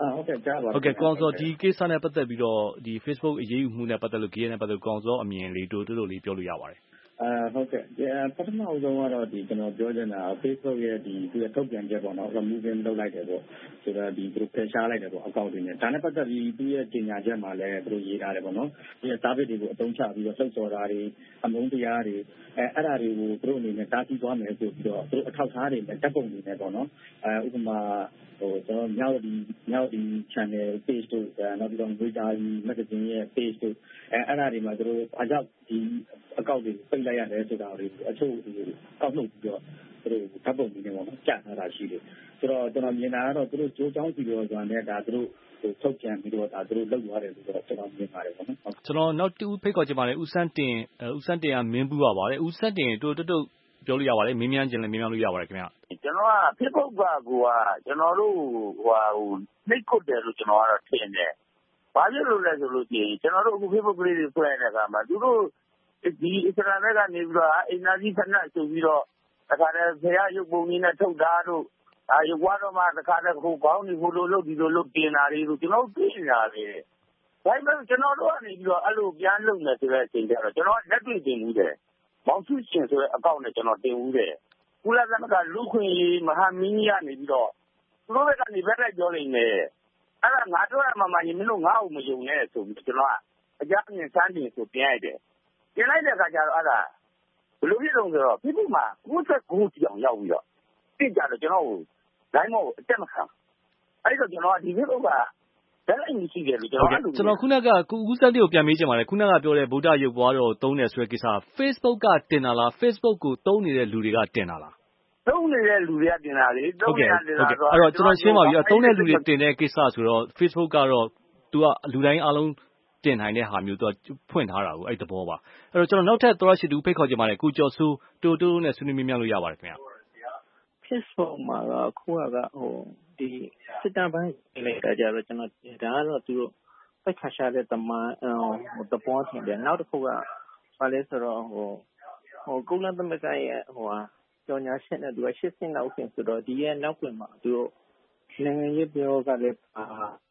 ဟုတ်ကဲ့ကြားပါတယ်ဟုတ်ကဲ့ကောင်စောဒီကိစ္စနဲ့ပတ်သက်ပြီးတော့ဒီ Facebook အရေးယူမှုနဲ့ပတ်သက်လို့ Gay နဲ့ပတ်သက်လို့ကောင်စောအမြင်လေးတို့တို့လေးပြောလို့ရပါတယ်အဲဟုတ်ကဲ့ပထမဆုံးကတော့ဒီကျွန်တော်ပြောချင်တာ Facebook ရဲ့ဒီသူရဲ့ထုတ်ပြန်ချက်ပေါ့နော် removing လုပ်လိုက်တယ်ပေါ့ဆိုတော့ဒီသူတို့ဖယ်ရှားလိုက်တယ်ပေါ့အကောင့်တွေနဲ့ဒါနဲ့ပတ်သက်ပြီးသူရဲ့ကြေညာချက်မှာလည်းသူတို့ရေးထားတယ်ပေါ့နော်ဒီရဲ့ service တွေကိုအသုံးချပြီးတော့လှုပ်ဆော်တာတွေအမုန်းတရားတွေအဲအဲ့ဒါတွေကိုသူတို့အနေနဲ့တားဆီးသွားမယ်ဆိုပြီးတော့သူတို့အထောက်အထားတွေနဲ့တပ်ပုံတွေနဲ့ပေါ့နော်အဲဥပမာဟိုကျွန်တော်မြောက်ဒီမြောက်ဒီ channel page တို့နောက်ပြီးတော့ Twitter magazine ရဲ့ page တို့အဲအဲ့ဒါတွေမှာသူတို့အကြောက်ဒီအကောင့်တွေပိတ်လိုက်ရတယ်ဆိုတာတွေအချို့ကောက်နှုတ်ပြီးတော့သူတို့ဓာတ်ပုံတွေနဲ့ပေါ့နော်ကြာထားတာရှိတယ်ဆိုတော့ကျွန်တော်မြင်တာကတော့သူတို့ကြိုးချောင်းစီပြောဆိုတာနဲ့ဒါသူတို့ဟိုထုတ်ပြန်ပြီးတော့ဒါသူတို့လုပ်သွားတယ်ဆိုတော့ကျွန်တော်မြင်ပါတယ်ပေါ့နော်ကျွန်တော်နောက်တူဖိတ်ခေါ်ချင်ပါတယ်ဦးစန်းတင်ဦးစန်းတင်ကမင်းဘူးပါပါတယ်ဦးစန်းတင်တို့တို့ပြောလို့ရပါတယ်မင်းများခြင်းလည်းမင်းများလို့ရပါတယ်ခင်ဗျကျွန်တော်က Facebook ကကိုကကျွန်တော်တို့ဟိုဟိုနှိတ်ကွတ်တယ်လို့ကျွန်တော်ကတော့ထင်တယ်ဘာဖြစ်လို့လဲဆိုလို့ရှိရင်ကျွန်တော်တို့အခု Facebook ကလေးတွေဖွင့်တဲ့အခါမှာသူတို့ဒီအစ္စလာမ်ဘက်ကနေပြီးတော့အင်နာကြီးဖက်နဲ့ဆိုပြီးတော့တခါတည်းဖရာရုပ်ပုံကြီးနဲ့ထုတ်တာတို့အဲရုပ်ွားတော့မှတခါတည်းဟိုကောင်းဒီဟိုလိုလုပ်ဒီလိုလုပ်တင်တာတွေတို့ကျွန်တော်သိနေတာလေဒါပေမဲ့ကျွန်တော်တို့ကနေပြီးတော့အဲ့လိုပြန်လုပ်နေဆိုတဲ့အချိန်ကျတော့ကျွန်တော်လက်တွေ့တင်ဦးတယ်မောင်စုရှင်ဆိုတဲ့အကောင့်နဲ့ကျွန်တော်တင်ဦးတယ်ကုလသမဂ္ဂလူခွင့်ရေးမဟာမင်းကြီးကနေပြီးတော့သူတို့ဘက်ကနေဘက်လိုက်ပြောနေတယ်အဲ့ဒါငါတို့ရမှာမှညီမတို့ငါ့ကိုမယုံနဲ့ဆိုပြီးကျွန်တော်ကအကြမ်းမြင်စမ်းတင်ဆိုပြန်လိုက်တယ်ပြင်လိုက်တဲ့အခါကျတော့အဲ့ဒါဘယ်လိုဖြစ်လို့ဆိုတော့ပြည်သူမှာကိုယ်ဆက်ကိုယ်ကြောင်ရောက်ပြီးတော့ပြစ်ကြတော့ကျွန်တော်ကိုဒိုင်းမောအတက်မခံအဲ့တော့ကျွန်တော်ကဒီလိုကဒါလည်းမရှိတယ်လို့ကျွန်တော်အဲ့လိုကျွန်တော်ခုနကကိုဦးစန်းတင်ကိုပြန်မေးချင်ပါတယ်ခုနကပြောတဲ့ဗုဒ္ဓရုပ်ပွားတော်သုံးတယ်ဆိုတဲ့ကိစ္စ Facebook ကတင်တာလား Facebook ကိုသုံးနေတဲ့လူတွေကတင်တာလားသုံးနေတဲ့လူတွေကတင်တာလေသုံးနေတဲ့လူတွေကအဲ့တော့ကျွန်တော်ရှင်းပါပြီသုံးတဲ့လူတွေတင်တဲ့ကိစ္စဆိုတော့ Facebook ကတော့ तू ကလူတိုင်းအားလုံးတင်နိုင်တဲ့ဟာမျိုး तू ဖွင့်ထားတာကိုအဲ့သဘောပါအဲ့တော့ကျွန်တော်နောက်ထပ်သောရရှိသူဖိတ်ခေါ်ချင်ပါတယ်ကိုကျော်စိုးတိုတိုနဲ့ဆွေးနွေးမြန်းလို့ရပါတယ်ခင်ဗျာ Facebook မှာတော့ခုကဟိုဒီစစ်တမ်းပိုင်းလိုက်တာကြတော့ကျွန်တော်ဒါကတော့သူတို့ပိတ်ခါရှာတဲ့တမန်ဟိုတပေါ်ထင်တယ်နောက်တစ်ခုကဘာလဲဆိုတော့ဟိုဟိုကုလသမဂ္ဂရဲ့ဟိုဟာကြော်ညာရှင်းတဲ့သူကရှင်းစင်းနောက်ပြင်ဆိုတော့ဒီရဲ့နောက်ပြင်မှာသူတို့နိုင်ငံရေးပြောကလည်းအာ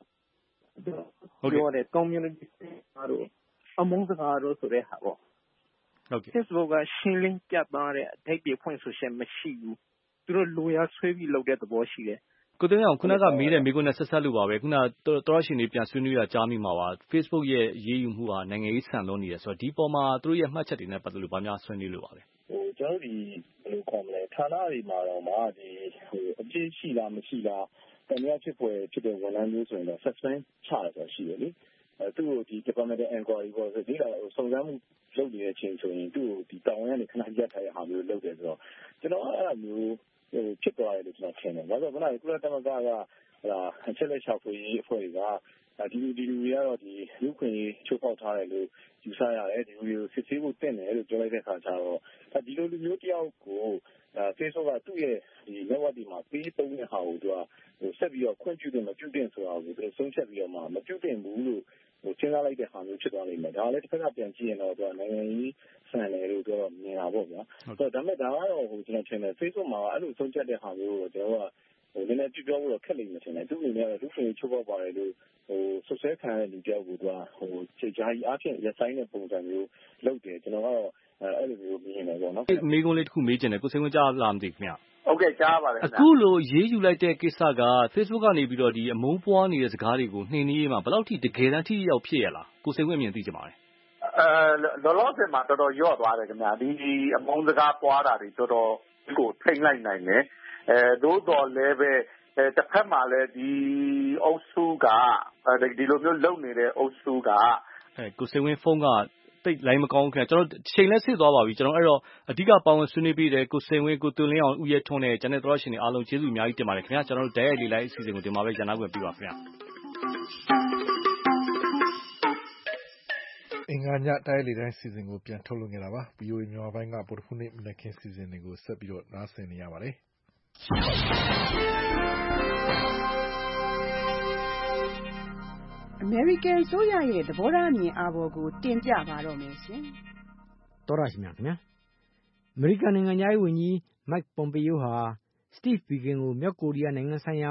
ဟုတ်တယ် community အားတို့အမုန်းစကားတို့ဆိုတဲ့ဟာပေါ့ဟုတ်ကဲ့ Facebook ကရှင်းလင်းပြသတဲ့အထိပ်တွေဖွင့်ဆိုရှယ်မရှိဘူးသူတို့လိုရာဆွဲပြီးလုပ်တဲ့သဘောရှိတယ်ကိုသိန်းအောင်ခုနကမေးတဲ့မိကုန်းနဲ့ဆက်ဆက်လို့ပါပဲခုနတော်ရရှင်တွေပြန်ဆွေးနွေးတာကြားမိမှာပါ Facebook ရဲ့ရေးယူမှုဟာနိုင်ငံရေးဆန်လွန်းနေတယ်ဆိုတော့ဒီပေါ်မှာသူတို့ရဲ့မှတ်ချက်တွေနဲ့ပတ်သက်လို့ဗာများဆွေးနွေးလို့ပါလဲဟိုကျွန်တော်ဒီဘယ်လိုခေါ်မလဲဌာနတွေမှာတော့မှဒီဟိုအပြည့်ရှိလားမရှိလားတနည်းဖြစ်ပွဲဖြစ်တဲ့ဝန်ထမ်းမျိုးဆိုရင်တော့ suspend ချရတာရှိတယ်လေအဲသူ့ကိုဒီ departmental inquiry ပေါ့ဆိုဒီကစုံစမ်းမှုလုပ်နေတဲ့အချိန်ဆိုရင်သူ့ကိုဒီတောင်းရနေခဏရက်ထားရဟာမျိုးလုပ်တယ်ဆိုတော့ကျွန်တော်အဲ့လိုမျိုးဟိုဖြစ်သွားတယ်လို့ကျွန်တော်ထင်တယ်။ဘာလို့လဲဆိုတော့ကုလသမဂ္ဂကဟလာအချက်လက်ချဖွေးအဖွဲ့တွေကဒီဒီလူတွေကတော့ဒီလူခွင့်ချိုးဖောက်ထားတယ်လို့ယူဆရတယ်ဒီလူတွေကိုစစ်ဆေးဖို့တင့်တယ်လို့ပြောလိုက်တဲ့အခါကျတော့ဒီလိုလူမျိုးတယောက်ကိုအဲ Facebook ကသူ့ရဲ့ဒီ network ဒီမှာပေးသုံးတဲ့ဟာကိုသူကဟိုဆက်ပြီးတော့ခွင့်ပြုတယ်မပြုတယ်ဆိုတာကိုသူဆုံးဖြတ်ပြီးတော့မှမပြုတယ်ဘူးလို့ဟိုစဉ်းစားလိုက်တဲ့ဟာမျိုးဖြစ်သွားလိမ့်မယ်။ဒါလည်းတစ်ခါကပြန်ကြည့်ရင်တော့သူကနိုင်ငံရေးဆန်တယ်လို့ပြောမြင်တာပေါ့ဗျာ။ဆိုတော့ဒါပေမဲ့ဒါကတော့ဟိုကျွန်တော်ထင်တယ် Facebook မှာအဲ့လိုဆုံးဖြတ်တဲ့ဟာမျိုးကိုကျွန်တော်ကဟိုနည်းနည်းပြပြောဖို့တော့ခက်လိမ့်မယ်ထင်တယ်။သူ့အနေနဲ့လူ့ဖွံ့ဖြိုးချိုးဖောက်ပါတယ်လို့ဟိုဆွဆွဲခံရတဲ့လူတယောက်ကိုသူကဟိုချိန်ကြားကြီးအဖြစ်ရဆိုင်တဲ့ပုံစံမျိုးလုပ်တယ်ကျွန်တော်ကတော့အဲ့လိုမျိုးမြင်နေပေါ့နော်။မိကုန်းလေးတစ်ခုမေးချင်တယ်ကိုစိန်ဝင်းကြားလာမသိခင်ဗျ။ဟုတ်ကဲ့ကြားပါတယ်အခုလိုရေးယူလိုက်တဲ့ကိစ္စက Facebook ကနေပြီးတော့ဒီအမုန်းပွားနေတဲ့စကားတွေကိုနှိမ်နင်းရေးမှာဘယ်လောက်ထိတကယ်တမ်းထိရောက်ဖြစ်ရလားကိုစိန်ဝင်းမြင်သိကြပါမယ်အဲလောလောဆယ်မှာတော်တော်ညော့သွားတယ်ခင်ဗျာဒီအမုန်းစကားပွားတာတွေတော်တော်ကိုထိမ့်လိုက်နိုင်တယ်အဲသို့တော်လည်းပဲအဲတစ်ဖက်မှာလည်းဒီအုပ်စုကဒီလိုမျိုးလုပ်နေတဲ့အုပ်စုကအဲကိုစိန်ဝင်းဖုန်းကတိတ်လိုင်းမကောင်းခင်ကျွန်တော်ချိန်လဲဆစ်သွားပါပြီကျွန်တော်အဲ့တော့အဓိကပေါဝင်ဆွေးနွေးပြီးတယ်ကိုစိန်ဝင်းကိုသွင်းလင်းအောင်ဦးရဲထွန်းနဲ့ကျန်တဲ့သောရရှင်တွေအားလုံးကျေးဇူးအများကြီးတင်ပါတယ်ခင်ဗျာကျွန်တော်တို့ဓာတ်ရိုက်လေးလိုက်အစီအစဉ်ကိုဒီမှာပဲရန်နာခွင့်ပြုပါခင်ဗျာအင်္ဂါညတိုင်းလေတိုင်းစီစဉ်ကိုပြန်ထုတ်လွှင့်ခဲ့တာပါ ဗွီအိုအေ မြန်မာပိုင်းကဗုဒ္ဓဟူးနေ့မနက်ခင်းစီစဉ်တွေကိုဆက်ပြီးတော့နားဆင်နေရပါတယ်အမေရိကန်ဆိုရရဲ့သဘောထားအမြင်အာဘော်ကိုတင်ပြပါတော့မယ်ရှင်။တော်ရရှိမြခင်ဗျာ။အမေရိကန်နိုင်ငံသားဝန်ကြီး Mike Pompeo ဟာ Steve Biegun ကိုမြောက်ကိုရီးယားနိုင်ငံဆိုင်ရာ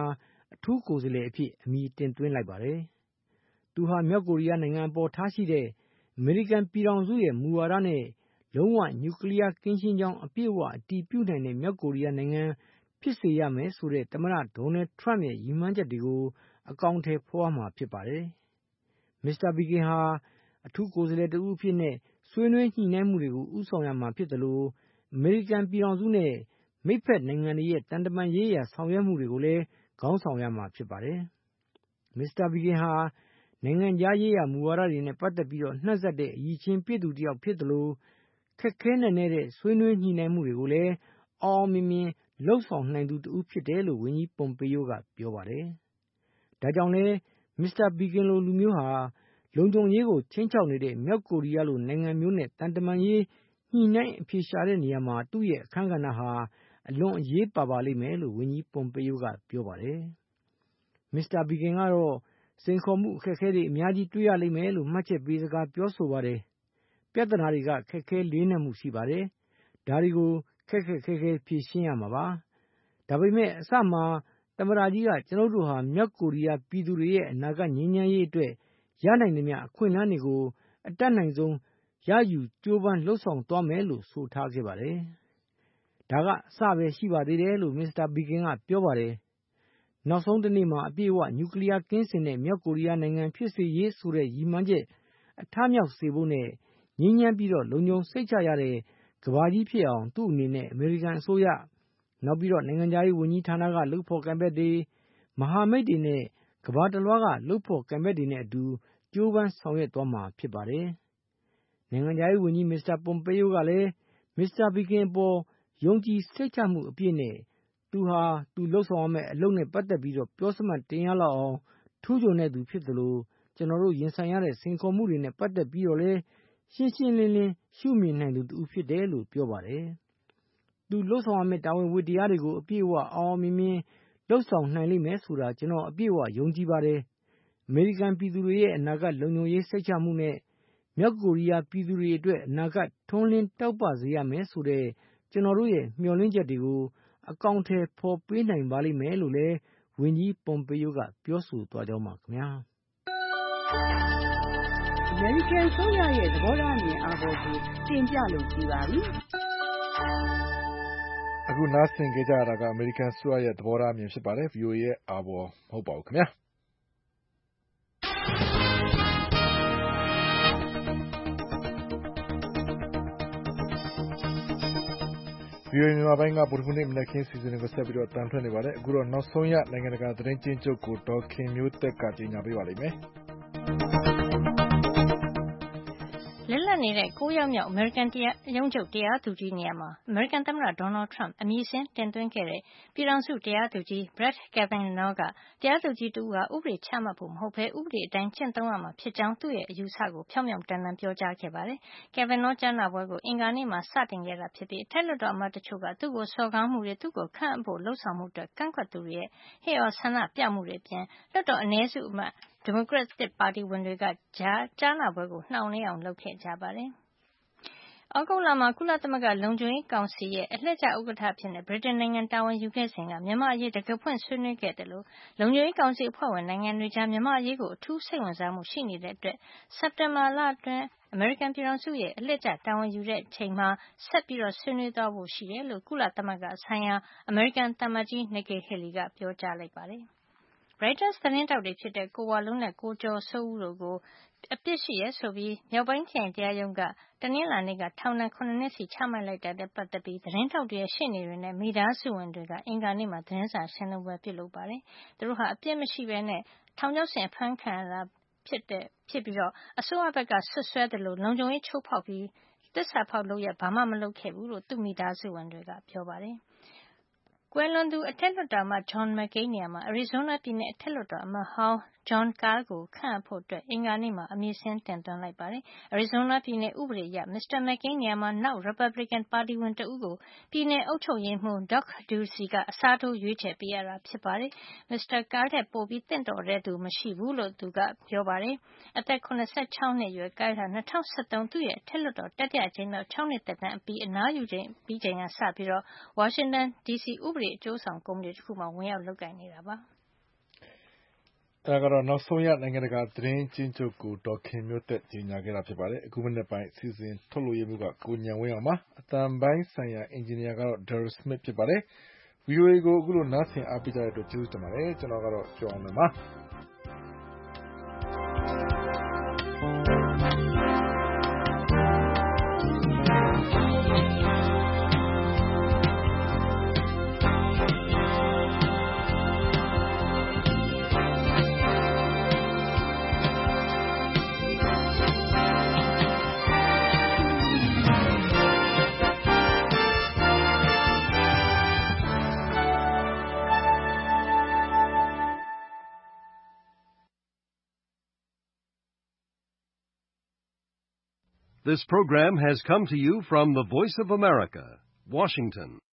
အထူးကိုယ်စားလှယ်အဖြစ်အမည်တင်သွင်းလိုက်ပါတယ်။သူဟာမြောက်ကိုရီးယားနိုင်ငံအပေါ်ထားရှိတဲ့အမေရိကန်ပြည်ထောင်စုရဲ့မူဝါဒနဲ့လုံးဝနျူကလ িয়ার ကင်းရှင်းကြောင်းအပြည့်အဝအတည်ပြုနိုင်တဲ့မြောက်ကိုရီးယားနိုင်ငံဖြစ်စေရမယ်ဆိုတဲ့သမ္မတဒေါ်နယ်ထရမ့်ရဲ့ရည်မှန်းချက်တွေကိုအကောင်အထည်ဖော်ရမှာဖြစ်ပါတယ်။ မစ္စတာဘီဂင်ဟာအထူးကိုယ်စားလှယ်တဦးအဖြစ်နဲ့ဆွေးနွေးညှိနှိုင်းမှုတွေကိုဦးဆောင်ရမှာဖြစ်သလိုအမေရိကန်ပြည်ထောင်စုနဲ့မိတ်ဖက်နိုင်ငံတွေရဲ့တန်တမာရေးရာဆောင်ရွက်မှုတွေကိုလည်းခေါင်းဆောင်ရမှာဖြစ်ပါတယ်။ မစ္စတာဘီဂင်ဟာနိုင်ငံခြားရေးရာမူဝါဒတွေနဲ့ပတ်သက်ပြီးနှံ့စပ်တဲ့အရည်အချင်းပြည့်သူတယောက်ဖြစ်သလိုခက်ခဲနက်နဲတဲ့ဆွေးနွေးညှိနှိုင်းမှုတွေကိုလည်းအောင်အောင်မြင်မြင်လုပ်ဆောင်နိုင်သူတဦးဖြစ်တယ်လို့ဝန်ကြီးပွန်ပေယိုကပြောပါတယ်။ဒါကြောင့်လည်းမစ္စတာဘီဂင်လိုလူမျိုးဟာလုံခြုံရေးကိုခြိမ်းခြောက်နေတဲ့မြောက်ကိုရီးယားလိုနိုင်ငံမျိုးနဲ့တန်တမာရေးညှိနှိုင်းအဖြေရှာတဲ့နေရာမှာသူ့ရဲ့အခန်းကဏ္ဍဟာအလွန်အရေးပါပါလိမ့်မယ်လို့ဝန်ကြီးပွန်ပေယိုကပြောပါတယ်။မစ္စတာဘီဂင်ကတော့စိန်ခေါ်မှုအခက်အခဲတွေအများကြီးတွေ့ရလိမ့်မယ်လို့မှတ်ချက်ပေးစကားပြောဆိုပါတယ်။ပြဿနာတွေကခက်ခဲလေးနက်မှုရှိပါတယ်။ဒါတွေကိုခက်ခက်ခဲခဲဖြေရှင်းရမှာပါ။ဒါပေမဲ့အစမှာသမ္မတကြီးကကျွန်ုပ်တို့ဟာမြောက်ကိုရီးယားပြည်သူတွေရဲ့အနာဂတ်ငြိမ်းချမ်းရေးအတွက်ရနိုင်သမျှအခွင့်အလမ်းတွေကိုအတတ်နိုင်ဆုံးရယူကြိုးပမ်းလှုပ်ဆောင်သွားမယ်လို့ဆိုထားခဲ့ပါတယ်။ဒါကအစပဲရှိပါသေးတယ်လို့မစ္စတာဘီဂင်ကပြောပါတယ်။နောက်ဆုံးတနေ့မှာအပြည့်အဝနျူကလ িয়ার ကင်းစင်တဲ့မြောက်ကိုရီးယားနိုင်ငံဖြစ်စေရေးဆိုတဲ့ရည်မှန်းချက်အထမြောက်စေဖို့နဲ့ငြိမ်းချမ်းပြီးတော့လုံခြုံစိတ်ချရတဲ့ကမ္ဘာကြီးဖြစ်အောင်သူ့အနေနဲ့အမေရိကန်အစိုးရနောက်ပြီးတော့နိုင်ငံခြားရေးဝန်ကြီးဌာနကလုပ်ဖော်ကိုင်ဘက်တွေမဟာမိတ်တွေနဲ့ကမ္ဘာတလွှားကလုပ်ဖော်ကိုင်ဘက်တွေနဲ့အတူကြိုးပမ်းဆောင်ရွက်သွားမှာဖြစ်ပါတယ်။နိုင်ငံခြားရေးဝန်ကြီးမစ္စတာပွန်ပေယိုကလည်းမစ္စတာဘီဂင်အပေါ်ယုံကြည်စိတ်ချမှုအပြည့်နဲ့သူဟာသူလုပ်ဆောင်ရမယ့်အလုပ်နဲ့ပတ်သက်ပြီးတော့ပြောစမှတ်တင်ရလောက်အောင်ထူးချွန်တဲ့သူဖြစ်သလိုကျွန်တော်တို့ရင်ဆိုင်ရတဲ့စိန်ခေါ်မှုတွေနဲ့ပတ်သက်ပြီးတော့လည်းရှင်းရှင်းလင်းလင်းရှုမြင်နိုင်သူတူဖြစ်တယ်လို့ပြောပါတယ်။သူလုပ်ဆောင်ရမယ့်တာဝန်ဝတ္တရားတွေကိုအပြည့်အဝအောင်အောင်မြင်မြင်လုပ်ဆောင်နိုင်လိမ့်မယ်ဆိုတာကျွန်တော်အပြည့်အဝယုံကြည်ပါတယ်။အမေရိကန်ပြည်သူတွေရဲ့အနာဂတ်လုံခြုံရေးစိတ်ချမှုနဲ့မြောက်ကိုရီးယားပြည်သူတွေအတွက်အနာဂတ်ထွန်းလင်းတောက်ပစေရမယ်ဆိုတဲ့ကျွန်တော်တို့ရဲ့မျှော်လင့်ချက်တွေကိုအကောင်အထည်ဖော်ပေးနိုင်ပါလိမ့်မယ်လို့လည်းဝန်ကြီးပွန်ပေယိုကပြောဆိုသွားကြောင်းပါခင်ဗျာ။ American အစိုးရရဲ့သဘောထားအမြင်အာဘော်ကိုတင်ပြလို့ပြီးပါပြီ။အခုနားဆင်ကြရတာကအမေရိကန်အစိုးရရဲ့သဘောထားအမြင်ဖြစ်ပါတယ်။ ဗွီအိုအေရဲ့အာဘော်မဟုတ်ပါဘူးခင်ဗျာ။ဗွီအိုအေမြန်မာပိုင်းကဗုဒ္ဓဟူးနေ့မနက်ခင်းစီစဉ်တွေကိုဆက်ပြီးတော့တန်ထွက်နေပါတယ်။အခုတော့နောက်ဆုံးရနိုင်ငံတကာသတင်းကျဉ်းချုပ်ကိုဒေါ်ခင်မျိုးသက်ကကြေညာပေးပါလိမ့်မယ်။လက်လတ်နေတဲ့ကိုးယောက်မြောက်အမေရိကန်တရားရုံးချုပ်တရားသူကြီးနေရာမှာအမေရိကန်သမ္မတဒေါ်နယ်ထရမ့်အမည်စင်းတင်သွင်းခဲ့တဲ့ပြည်ထောင်စုတရားသူကြီး Brett Kavanaugh ကတရားသူကြီးတဦးဟာဥပဒေချမှတ်ဖို့မဟုတ်ဘဲဥပဒေအတိုင်းကျင့်သုံးရမှာဖြစ်ကြောင်းသူ့ရဲ့အယူဆကိုဖြောင့်ဖြောင့်တန်းတန်းပြောကြားခဲ့ပါတယ်။ Kavanaugh ကြားနာပွဲကိုအင်္ဂါနေ့မှာစတင်ခဲ့တာဖြစ်ပြီးအထက်လွှတ်တော်အမတ်တချို့ကသူ့ကိုစော်ကားမှုတွေသူ့ကိုခန့်အပ်ဖို့လုပ်ဆောင်မှုအတွက်ကန့်ကွက်သူတွေရဲ့ဟစ်အော်ဆန္ဒပြမှုတွေအပြင်လွှတ်တော်အနည်းစုအမတ်ဒီမိုကရက်တစ်ပါတီဝင်တွေကကြားနာပွဲကိုနှောင့်နှေးအောင်လုပ်ခဲ့ကြပါတယ်။သြဂုတ်လမှာကုလသမဂ္ဂလုံခြုံရေးကောင်စီရဲ့အလှည့်ကျဥက္ကဋ္ဌအဖြစ်ဗြိတိန်နိုင်ငံတာဝန်ယူခဲ့စဉ်ကမြန်မာ့အရေးတံခါးဖွင့်ဆွေးနွေးခဲ့သလိုလုံခြုံရေးကောင်စီအဖွဲ့ဝင်နိုင်ငံတွေကြားမြန်မာ့အရေးကိုအထူးစိတ်ဝင်စားမှုရှိနေတဲ့အတွက်စက်တင်ဘာလအတွင်းအမေရိကန်ပြည်ထောင်စုရဲ့အလှည့်ကျတာဝန်ယူတဲ့အချိန်မှာဆက်ပြီးဆွေးနွေးသွားဖို့ရှိတယ်လို့ကုလသမဂ္ဂဆိုင်ရာအမေရိကန်သံအမတ်ကြီး Nikki Haley ကပြောကြားလိုက်ပါတယ်။ Reuters သတင်းထောက်တွေဖြစ်တဲ့ကိုဝလုံးနဲ့ကိုကျော်စိုးဦးတို့ကိုအပြစ်ရှိတယ်ဆိုပြီးမြောက်ပိုင်းခရိုင်တရားရုံးကတနင်္လာနေ့ကထောင်ဒဏ်ခုနှစ်နှစ်စီချမှတ်လိုက်တာနဲ့ပတ်သက်ပြီးသတင်းထောက်တွေရဲ့ရှေ့နေတွေနဲ့မိသားစုဝင်တွေကအင်္ဂါနေ့မှာသတင်းစာရှင်းလင်းပွဲပြုလုပ်ပါတယ်။သူတို့ဟာအပြစ်မရှိဘဲနဲ့ထောင်ချောက်ဆင်အဖမ်းခံရတာဖြစ်တဲ့ဖြစ်ပြီးတော့အစိုးရဘက်ကဆွဆွဲတယ်လို့လုံခြုံရေးချိုးဖောက်ပြီးသစ္စာဖောက်လုပ်ရဘာမှမလုပ်ခဲ့ဘူးလို့သူ့မိသားစုဝင်တွေကပြောပါတယ်။ကွယ်လွန်သူအထက်လွှတ်တော်အမတ် John McCain နေရာမှာ Arizona ပြည်နယ်အထက်လွှတ်တော်အမတ်ဟောင်း John Karl ကိုခန့်အပ်ဖို့အင်္ဂါနေ့မှာအမည်စာရင်းတင်သွင်းလိုက်ပါတယ်။ Arizona ပြည်နယ်ဥပဒေအရ မစ္စတာ McCain နေရာမှာနောက် ရီပတ်ဘလစ်ကန်ပါတီဝင်တဦးကိုပြည်နယ်အုပ်ချုပ်ရေးမှူး Doug Ducey ကအစားထိုးရွေးချယ်ပေးရတာဖြစ်ပါတယ်။ မစ္စတာ Karl ထက်ပိုပြီးသင့်တော်တဲ့သူမရှိဘူးလို့သူကပြောပါတယ်။အသက် ၇၆ နှစ်အရွယ် Karl ဟာ ၂၀၁၃ သူ့ရဲ့အထက်လွှတ်တော်တတိယအကြိမ်မြောက်၆ နှစ်သက်တမ်းအပြီးအနားယူပြီးချိန်ကစပြီးဝါရှင်တန်ဒီစီဥပဒေအကျိုးဆောင်ကုမ္ပဏီတခုမှာဝင်ရောက်လုပ်ကိုင်နေတာပါ။ဒါကတော့နောက်ဆုံးရနိုင်ငံတကာသတင်းကျဉ်းချုပ်ကိုဒေါ်ခင်မျိုးသက်ကြီးညာခဲ့တာဖြစ်ပါတယ်အခုမနေ့ပိုင်းစီစဉ်ထုတ်လို့ရမှုကကိုညံဝင်းအောင်ပါအတန်ပိုင်းဆိုင်ရာအင်ဂျင်နီယာကတော့ Daryl Smith ဖြစ်ပါတယ် V O A ကိုအခုလိုနားဆင်အားပေးကြတဲ့အတွက်ကျေးဇူးတင်ပါတယ်ကျွန်တော်ကတော့ကျော်အောင်ပါ This program has come to you from the Voice of America, Washington.